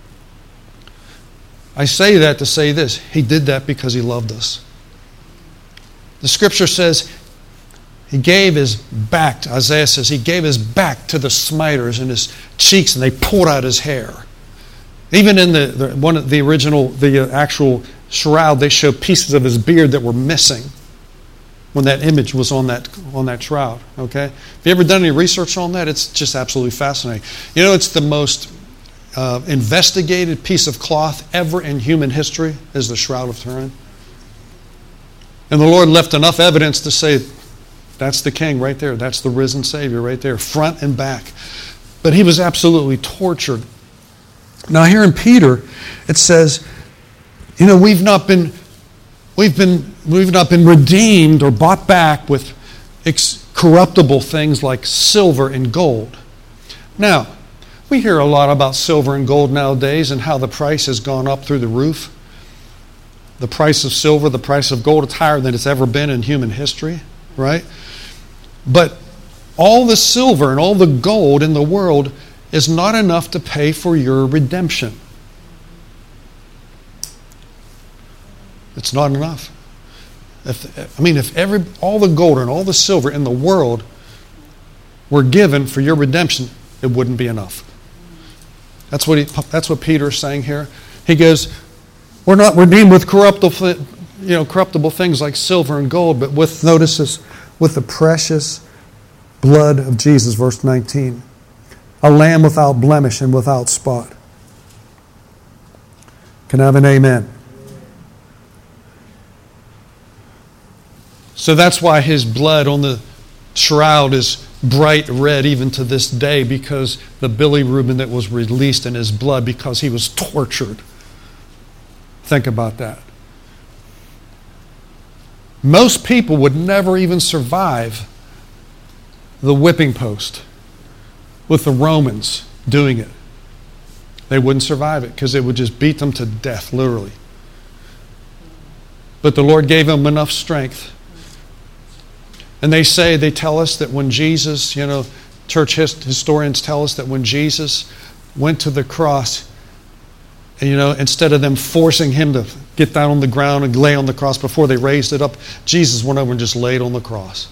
Speaker 1: I say that to say this. He did that because he loved us. The scripture says He gave his back, Isaiah says, he gave his back to the smiters and his cheeks, and they pulled out his hair. Even in the actual shroud, they show pieces of his beard that were missing when that image was on that shroud. Okay? Have you ever done any research on that? It's just absolutely fascinating. You know, it's the most investigated piece of cloth ever in human history is the Shroud of Turin. And the Lord left enough evidence to say, that's the King right there. That's the risen Savior right there, front and back. But he was absolutely tortured. Now here in Peter, it says, you know, we've not been redeemed or bought back with corruptible things like silver and gold. Now, we hear a lot about silver and gold nowadays and how the price has gone up through the roof. The price of silver, the price of gold, it's higher than it's ever been in human history, right? But all the silver and all the gold in the world is not enough to pay for your redemption. It's not enough. If all the gold and all the silver in the world were given for your redemption, it wouldn't be enough. That's what Peter is saying here. He goes, we're not redeemed with corruptible things like silver and gold, but with the precious blood of Jesus, verse 19. A lamb without blemish and without spot. Can I have an amen? So that's why his blood on the shroud is bright red even to this day, because the bilirubin that was released in his blood because he was tortured. Think about that. Most people would never even survive the whipping post with the Romans doing it. They wouldn't survive it because it would just beat them to death, literally. But the Lord gave them enough strength. And they tell us that when Jesus, church historians tell us that when Jesus went to the cross, instead of them forcing him to get down on the ground and lay on the cross before they raised it up, Jesus went over and just laid on the cross.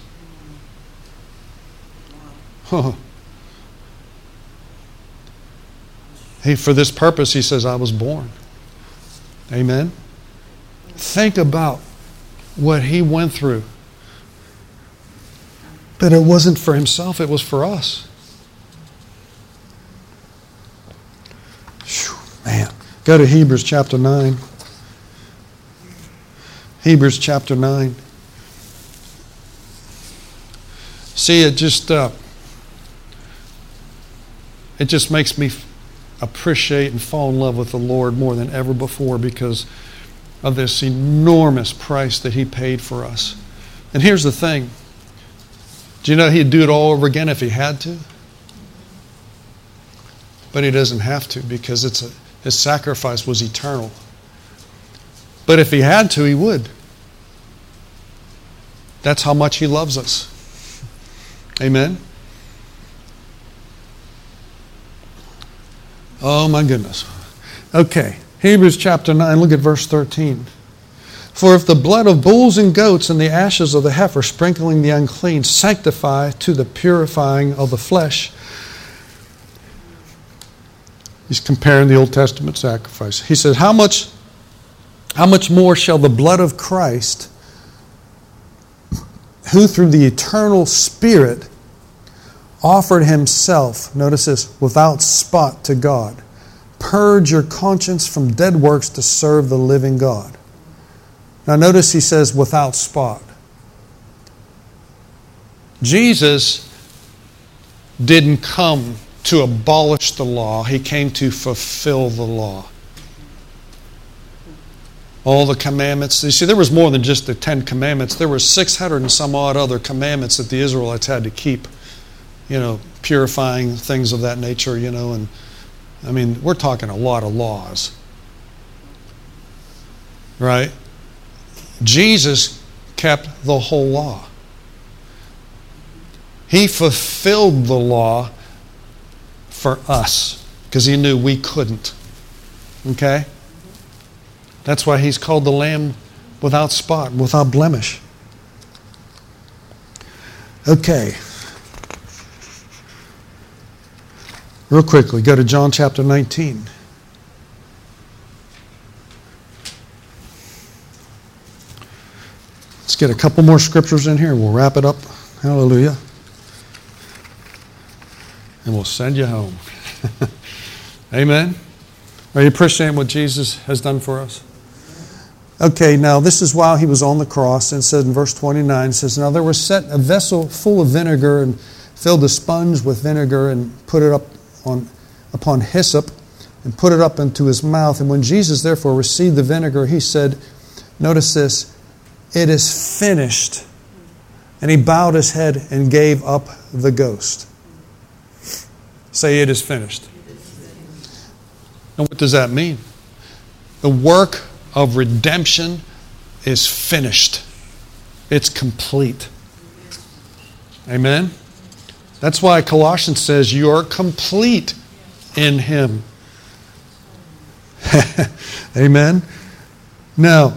Speaker 1: For this purpose, he says, I was born. Amen? Think about what he went through. But it wasn't for himself, it was for us. Whew, man. Go to Hebrews chapter 9. Hebrews chapter 9. See, it just makes me appreciate and fall in love with the Lord more than ever before because of this enormous price that he paid for us. And here's the thing. Do you know he'd do it all over again if he had to? But he doesn't have to because his sacrifice was eternal. But if he had to, he would. That's how much he loves us. Amen? Oh my goodness. Okay, Hebrews chapter 9, look at verse 13. For if the blood of bulls and goats and the ashes of the heifer sprinkling the unclean sanctify to the purifying of the flesh. He's comparing the Old Testament sacrifice. He says, how much more shall the blood of Christ, who through the eternal Spirit offered himself, notice this, without spot to God, purge your conscience from dead works to serve the living God. Now notice he says without spot. Jesus didn't come to abolish the law. He came to fulfill the law. All the commandments. You see, there was more than just the 10 commandments. There were 600 and some odd other commandments that the Israelites had to keep. Purifying things of that nature, and we're talking a lot of laws. Right? Jesus kept the whole law. He fulfilled the law for us because he knew we couldn't. Okay? That's why he's called the Lamb without spot, without blemish. Okay. Real quickly, go to John chapter 19. Let's get a couple more scriptures in here. We'll wrap it up. Hallelujah. And we'll send you home. Amen. Are you appreciating what Jesus has done for us? Okay, now this is while he was on the cross. And it says in verse 29, it says, "Now there was set a vessel full of vinegar, and filled a sponge with vinegar, and put it up upon hyssop, and put it up into his mouth. And when Jesus therefore received the vinegar, he said," notice this, "It is finished." And he bowed his head and gave up the ghost. Say, "It is finished." And what does that mean? The work of redemption is finished. It's complete. Amen? That's why Colossians says you are complete in Him. Amen? Now,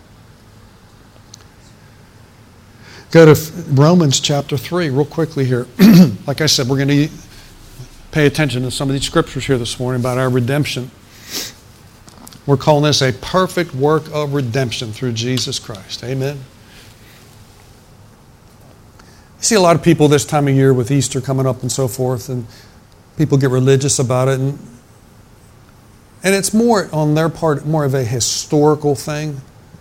Speaker 1: go to Romans chapter 3 real quickly here. Like I said, we're going to pay attention to some of these scriptures here this morning about our redemption. We're calling this a perfect work of redemption through Jesus Christ. Amen. You see a lot of people this time of year with Easter coming up and so forth, and people get religious about it, and it's more on their part, more of a historical thing.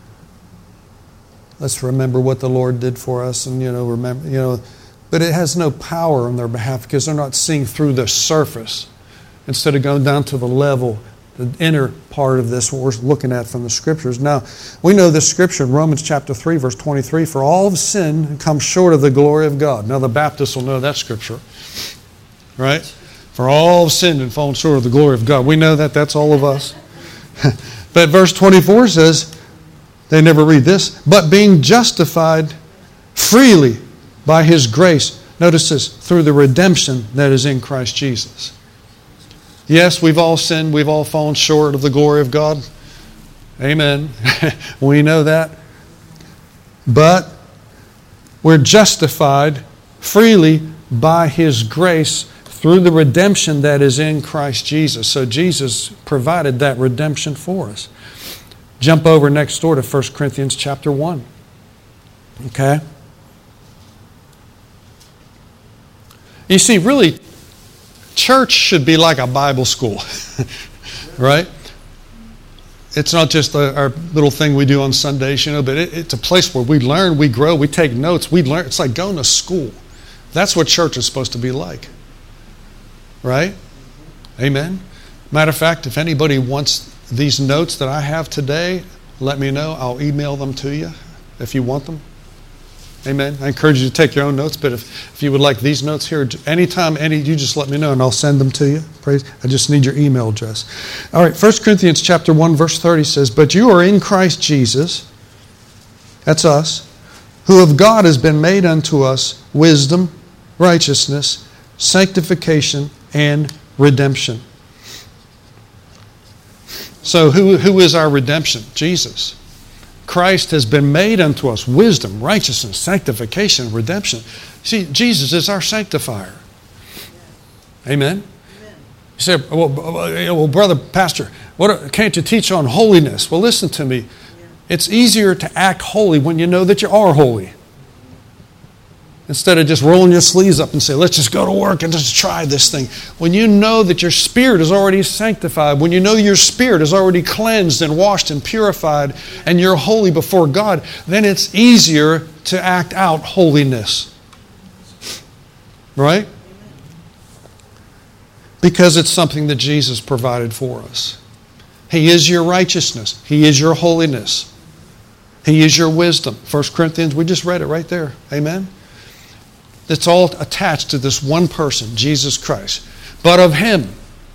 Speaker 1: Let's remember what the Lord did for us, and remember, but it has no power on their behalf because they're not seeing through the surface. Instead of going down to the level, the inner part of this, what we're looking at from the Scriptures. Now, we know this Scripture in Romans chapter 3, verse 23, "For all have sinned and come short of the glory of God." Now, the Baptists will know that Scripture, right? For all have sinned and fallen short of the glory of God. We know that. That's all of us. But verse 24 says, they never read this, "But being justified freely by His grace," notice this, "through the redemption that is in Christ Jesus." Yes, we've all sinned. We've all fallen short of the glory of God. Amen. We know that. But we're justified freely by His grace through the redemption that is in Christ Jesus. So Jesus provided that redemption for us. Jump over next door to 1 Corinthians chapter 1. Okay? You see, really, church should be like a Bible school, right? It's not just our little thing we do on Sundays, but it's a place where we learn, we grow, we take notes, we learn. It's like going to school. That's what church is supposed to be like, right? Amen? Matter of fact, if anybody wants these notes that I have today, let me know. I'll email them to you if you want them. Amen. I encourage you to take your own notes, but if you would like these notes here, anytime, you just let me know and I'll send them to you. Praise. I just need your email address. All right, 1 Corinthians chapter 1, verse 30 says, "But you are in Christ Jesus," that's us, "who of God has been made unto us wisdom, righteousness, sanctification, and redemption." So who is our redemption? Jesus. Christ has been made unto us wisdom, righteousness, sanctification, redemption. See, Jesus is our sanctifier. Amen? You say, well, brother, pastor, can't you teach on holiness? Well, listen to me. It's easier to act holy when you know that you are holy. Instead of just rolling your sleeves up and say, let's just go to work and just try this thing. When you know that your spirit is already sanctified, when you know your spirit is already cleansed and washed and purified, and you're holy before God, then it's easier to act out holiness. Right? Because it's something that Jesus provided for us. He is your righteousness. He is your holiness. He is your wisdom. 1 Corinthians, we just read it right there. Amen? It's all attached to this one person, Jesus Christ. But of Him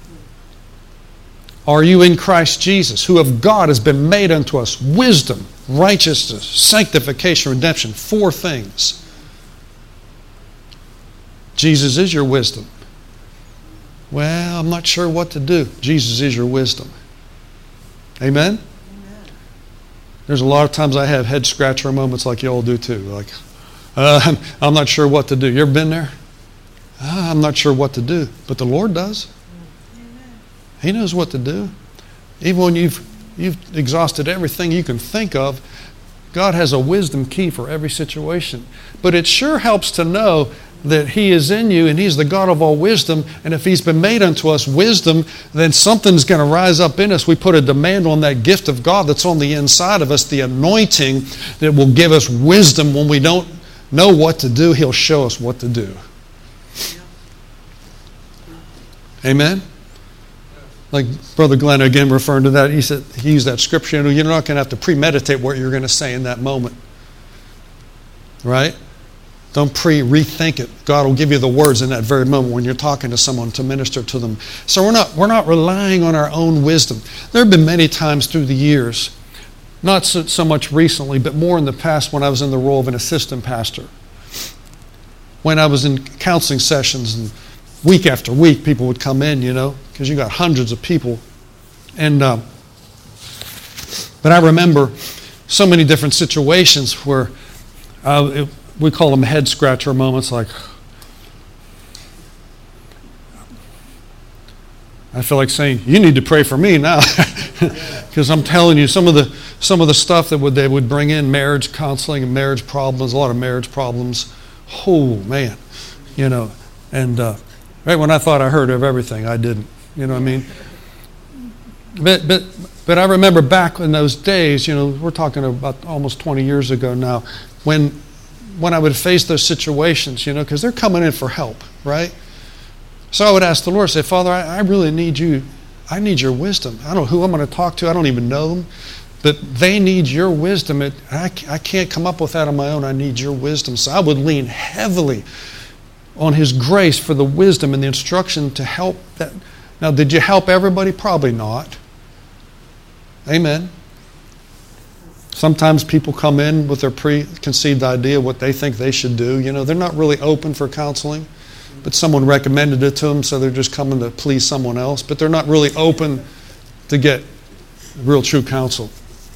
Speaker 1: are you in Christ Jesus, who of God has been made unto us wisdom, righteousness, sanctification, redemption. 4 things. Jesus is your wisdom. Well, I'm not sure what to do. Jesus is your wisdom. Amen? There's a lot of times I have head scratcher moments like you all do too. Like, I'm not sure what to do. You ever been there? I'm not sure what to do. But the Lord does. He knows what to do. Even when you've exhausted everything you can think of, God has a wisdom key for every situation. But it sure helps to know that He is in you and He's the God of all wisdom. And if He's been made unto us wisdom, then something's going to rise up in us. We put a demand on that gift of God that's on the inside of us, the anointing that will give us wisdom when we don't know what to do. He'll show us what to do. Amen? Like Brother Glenn, again, referring to that, he said he used that scripture. You're not going to have to premeditate what you're going to say in that moment. Right? Don't rethink it. God will give you the words in that very moment when you're talking to someone to minister to them. So we're not relying on our own wisdom. There have been many times through the years, not so much recently, but more in the past when I was in the role of an assistant pastor. When I was in counseling sessions and week after week, people would come in, because you got hundreds of people. And but I remember so many different situations where we call them head scratcher moments, like I feel like saying, "You need to pray for me now," because I'm telling you, some of the stuff that they would bring in, marriage counseling and marriage problems, a lot of marriage problems. Oh man, and right when I thought I heard of everything, I didn't. You know what I mean? But I remember back in those days, we're talking about almost 20 years ago now, when I would face those situations, because they're coming in for help, right? So I would ask the Lord, say, Father, I really need you. I need your wisdom. I don't know who I'm going to talk to. I don't even know them. But they need your wisdom. I can't come up with that on my own. I need your wisdom. So I would lean heavily on His grace for the wisdom and the instruction to help that. Now, did you help everybody? Probably not. Amen. Sometimes people come in with their preconceived idea of what they think they should do. They're not really open for counseling, but someone recommended it to them, so they're just coming to please someone else. But they're not really open to get real true counsel.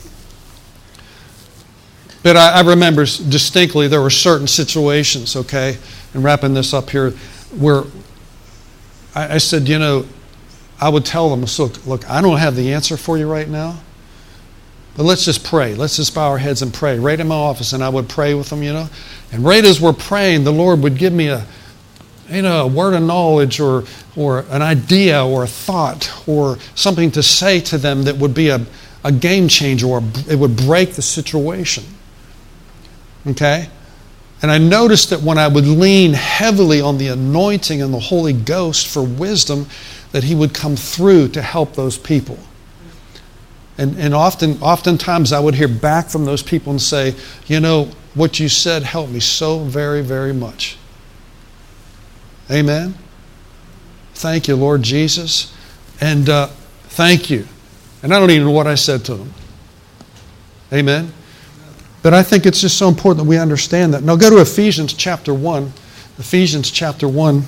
Speaker 1: But I remember distinctly there were certain situations, okay, and wrapping this up here, where I said, I would tell them, look, I don't have the answer for you right now, but let's just pray. Let's just bow our heads and pray. Right in my office, and I would pray with them, And right as we're praying, the Lord would give me a word of knowledge or an idea or a thought or something to say to them that would be a game changer, or it would break the situation. Okay? And I noticed that when I would lean heavily on the anointing and the Holy Ghost for wisdom, that He would come through to help those people. And oftentimes I would hear back from those people and say, what you said helped me so very, very much. Amen? Thank you, Lord Jesus. And thank you. And I don't even know what I said to them. Amen? But I think it's just so important that we understand that. Now go to Ephesians chapter 1. Ephesians chapter 1.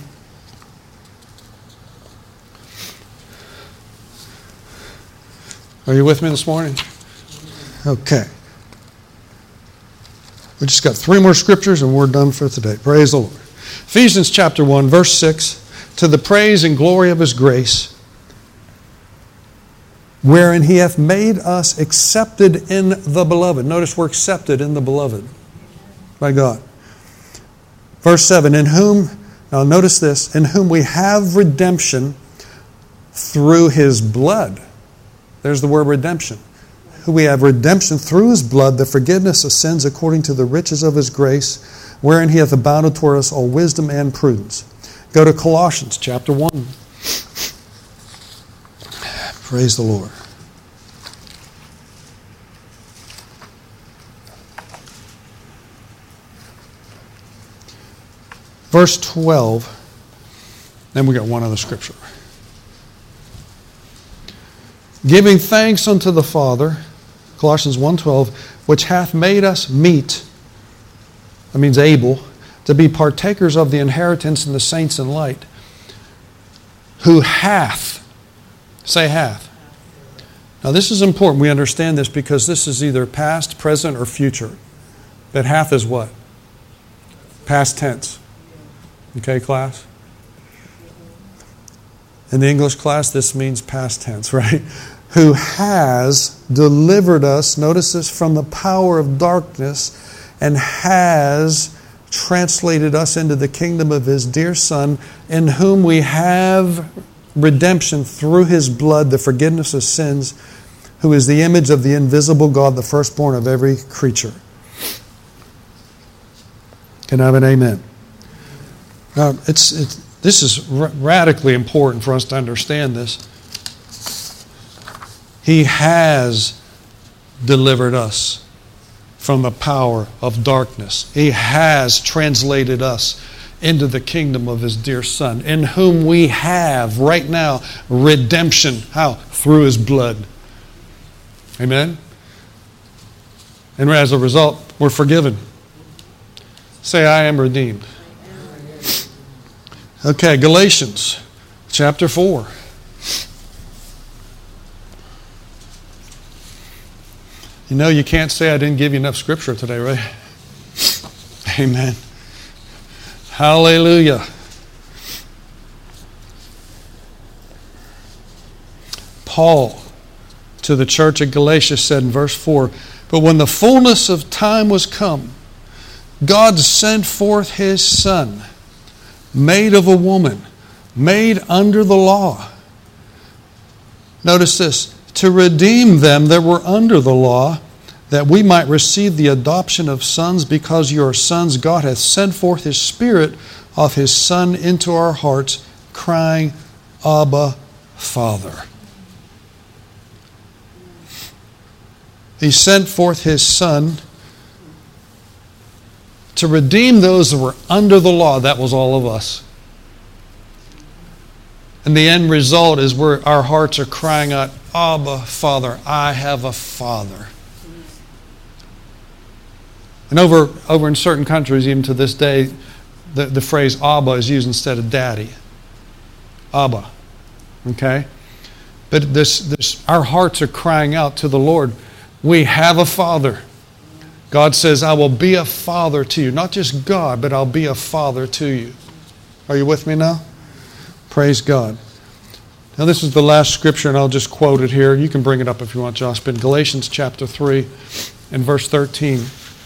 Speaker 1: Are you with me this morning? Okay. We just got 3 more scriptures and we're done for today. Praise the Lord. Ephesians chapter 1, verse 6. To the praise and glory of His grace, wherein He hath made us accepted in the Beloved. Notice we're accepted in the Beloved by God. Verse 7, in whom, now notice this, in whom we have redemption through His blood. There's the word redemption. Who we have redemption through His blood, the forgiveness of sins according to the riches of His grace, wherein He hath abounded toward us all wisdom and prudence. Go to Colossians chapter 1. Praise the Lord. Verse 12. Then we got one other scripture. Giving thanks unto the Father, Colossians 1:12, which hath made us meet, that means able, to be partakers of the inheritance in the saints in light, who hath, say hath. Now this is important, we understand this because this is either past, present, or future. But hath is what? Past tense. Okay, class? In the English class, this means past tense, right? Who has delivered us, notice this, from the power of darkness, and has translated us into the kingdom of His dear Son, in whom we have redemption through His blood, the forgiveness of sins, who is the image of the invisible God, the firstborn of every creature. Can I have an amen? Now, this is radically important for us to understand this. He has delivered us from the power of darkness. He has translated us into the kingdom of His dear Son, in whom we have, right now, redemption. How? Through His blood. Amen? And as a result, we're forgiven. Say, I am redeemed. Okay, Galatians chapter 4. You know, you can't say I didn't give you enough scripture today, right? Amen. Hallelujah. Paul to the church at Galatia said in verse 4, but when the fullness of time was come, God sent forth His Son, made of a woman, made under the law. Notice this, to redeem them that were under the law, that we might receive the adoption of sons. Because you are sons, God hath sent forth His Spirit of His Son into our hearts, crying, Abba, Father. He sent forth His Son to redeem those that were under the law. That was all of us. And the end result is where our hearts are crying out, Abba, Father, I have a Father. And over in certain countries, even to this day, the phrase Abba is used instead of Daddy. Abba. Okay? But our hearts are crying out to the Lord, we have a Father. God says, I will be a father to you. Not just God, but I'll be a father to you. Are you with me now? Praise God. Now this is the last scripture, and I'll just quote it here. You can bring it up if you want, Josh. But Galatians chapter 3 and verse 13.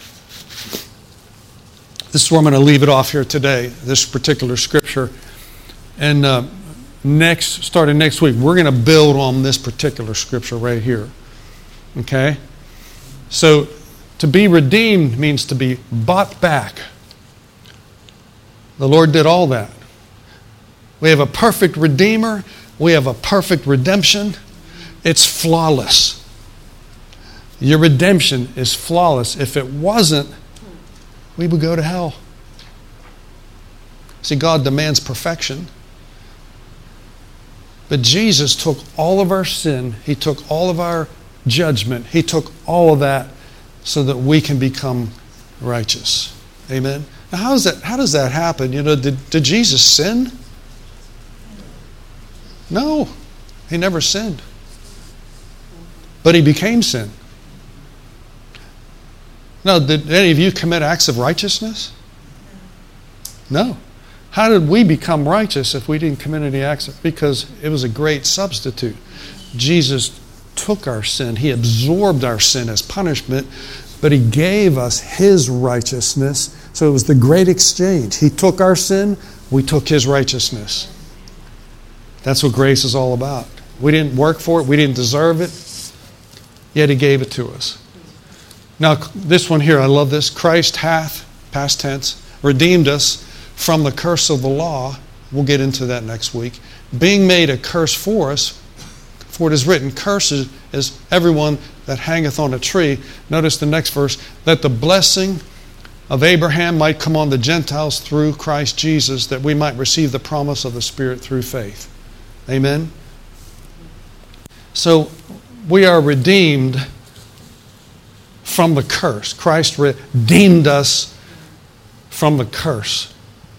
Speaker 1: This is where I'm going to leave it off here today, this particular scripture. And starting next week, we're going to build on this particular scripture right here. Okay? So, to be redeemed means to be bought back. The Lord did all that. We have a perfect Redeemer. We have a perfect redemption. It's flawless. Your redemption is flawless. If it wasn't, we would go to hell. See, God demands perfection. But Jesus took all of our sin. He took all of our judgment. He took all of that so that we can become righteous. Amen? Now, how does that happen? You know, did Jesus sin? No. He never sinned. But He became sin. Now, did any of you commit acts of righteousness? No. How did we become righteous if we didn't commit any acts? Because it was a great substitute. Jesus took our sin. He absorbed our sin as punishment, but He gave us His righteousness. So it was the great exchange. He took our sin, we took His righteousness. That's what grace is all about. We didn't work for it, we didn't deserve it, yet He gave it to us. Now, this one here, I love this. Christ hath, past tense, redeemed us from the curse of the law. We'll get into that next week. Being made a curse for us, for it is written, cursed is everyone that hangeth on a tree. Notice the next verse, that the blessing of Abraham might come on the Gentiles through Christ Jesus, that we might receive the promise of the Spirit through faith. Amen? So, we are redeemed from the curse. Christ redeemed us from the curse.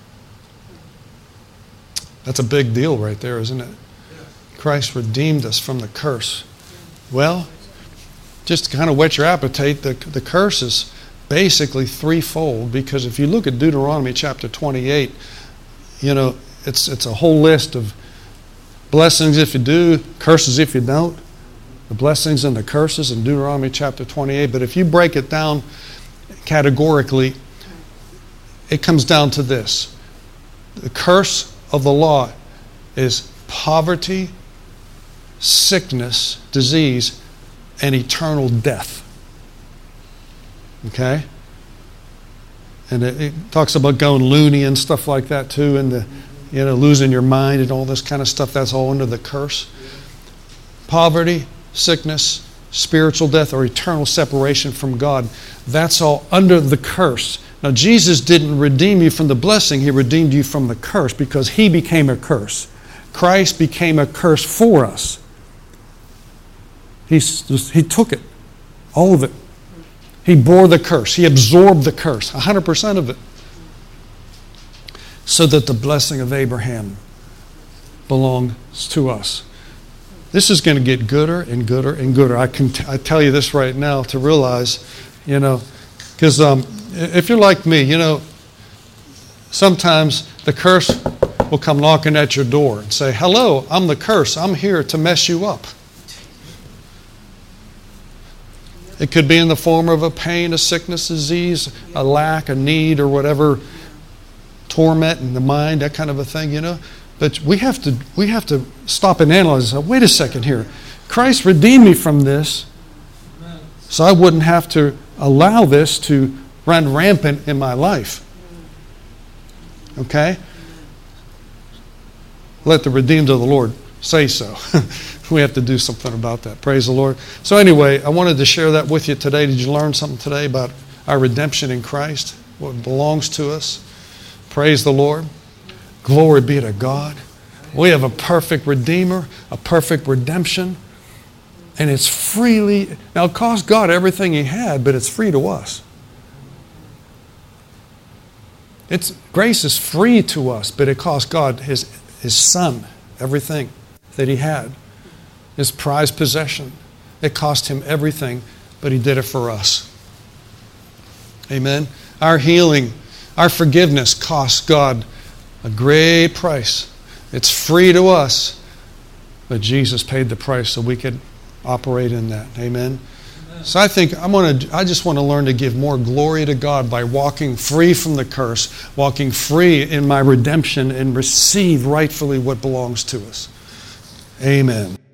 Speaker 1: That's a big deal right there, isn't it? Christ redeemed us from the curse. Well, just to kind of whet your appetite, the curse is basically threefold, because if you look at Deuteronomy chapter 28, it's a whole list of blessings if you do, curses if you don't. The blessings and the curses in Deuteronomy chapter 28. But if you break it down categorically, it comes down to this. The curse of the law is poverty, sickness, disease, and eternal death. Okay? And it talks about going loony and stuff like that too, and losing your mind and all this kind of stuff. That's all under the curse. Poverty, sickness, spiritual death, or eternal separation from God. That's all under the curse. Now, Jesus didn't redeem you from the blessing. He redeemed you from the curse because He became a curse. Christ became a curse for us. He took it, all of it. He bore the curse. He absorbed the curse, 100% of it, so that the blessing of Abraham belongs to us. This is going to get gooder and gooder and gooder. I tell you this right now to realize, because if you're like me, sometimes the curse will come knocking at your door and say, "Hello, I'm the curse. I'm here to mess you up." It could be in the form of a pain, a sickness, disease, a lack, a need, or whatever, torment in the mind, that kind of a thing, But we have to stop and analyze. Wait a second here. Christ redeemed me from this, so I wouldn't have to allow this to run rampant in my life. Okay? Let the redeemed of the Lord say so. We have to do something about that. Praise the Lord. So anyway, I wanted to share that with you today. Did you learn something today about our redemption in Christ? What belongs to us? Praise the Lord. Glory be to God. We have a perfect Redeemer, a perfect redemption, and it's freely. Now, it cost God everything He had, but it's free to us. Grace is free to us, but it cost God His Son, everything that He had, His prized possession. It cost Him everything, but He did it for us. Amen. Our healing, our forgiveness cost God a great price. It's free to us, but Jesus paid the price so we could operate in that. Amen. So I think I just want to learn to give more glory to God by walking free from the curse, walking free in my redemption, and receive rightfully what belongs to us. Amen.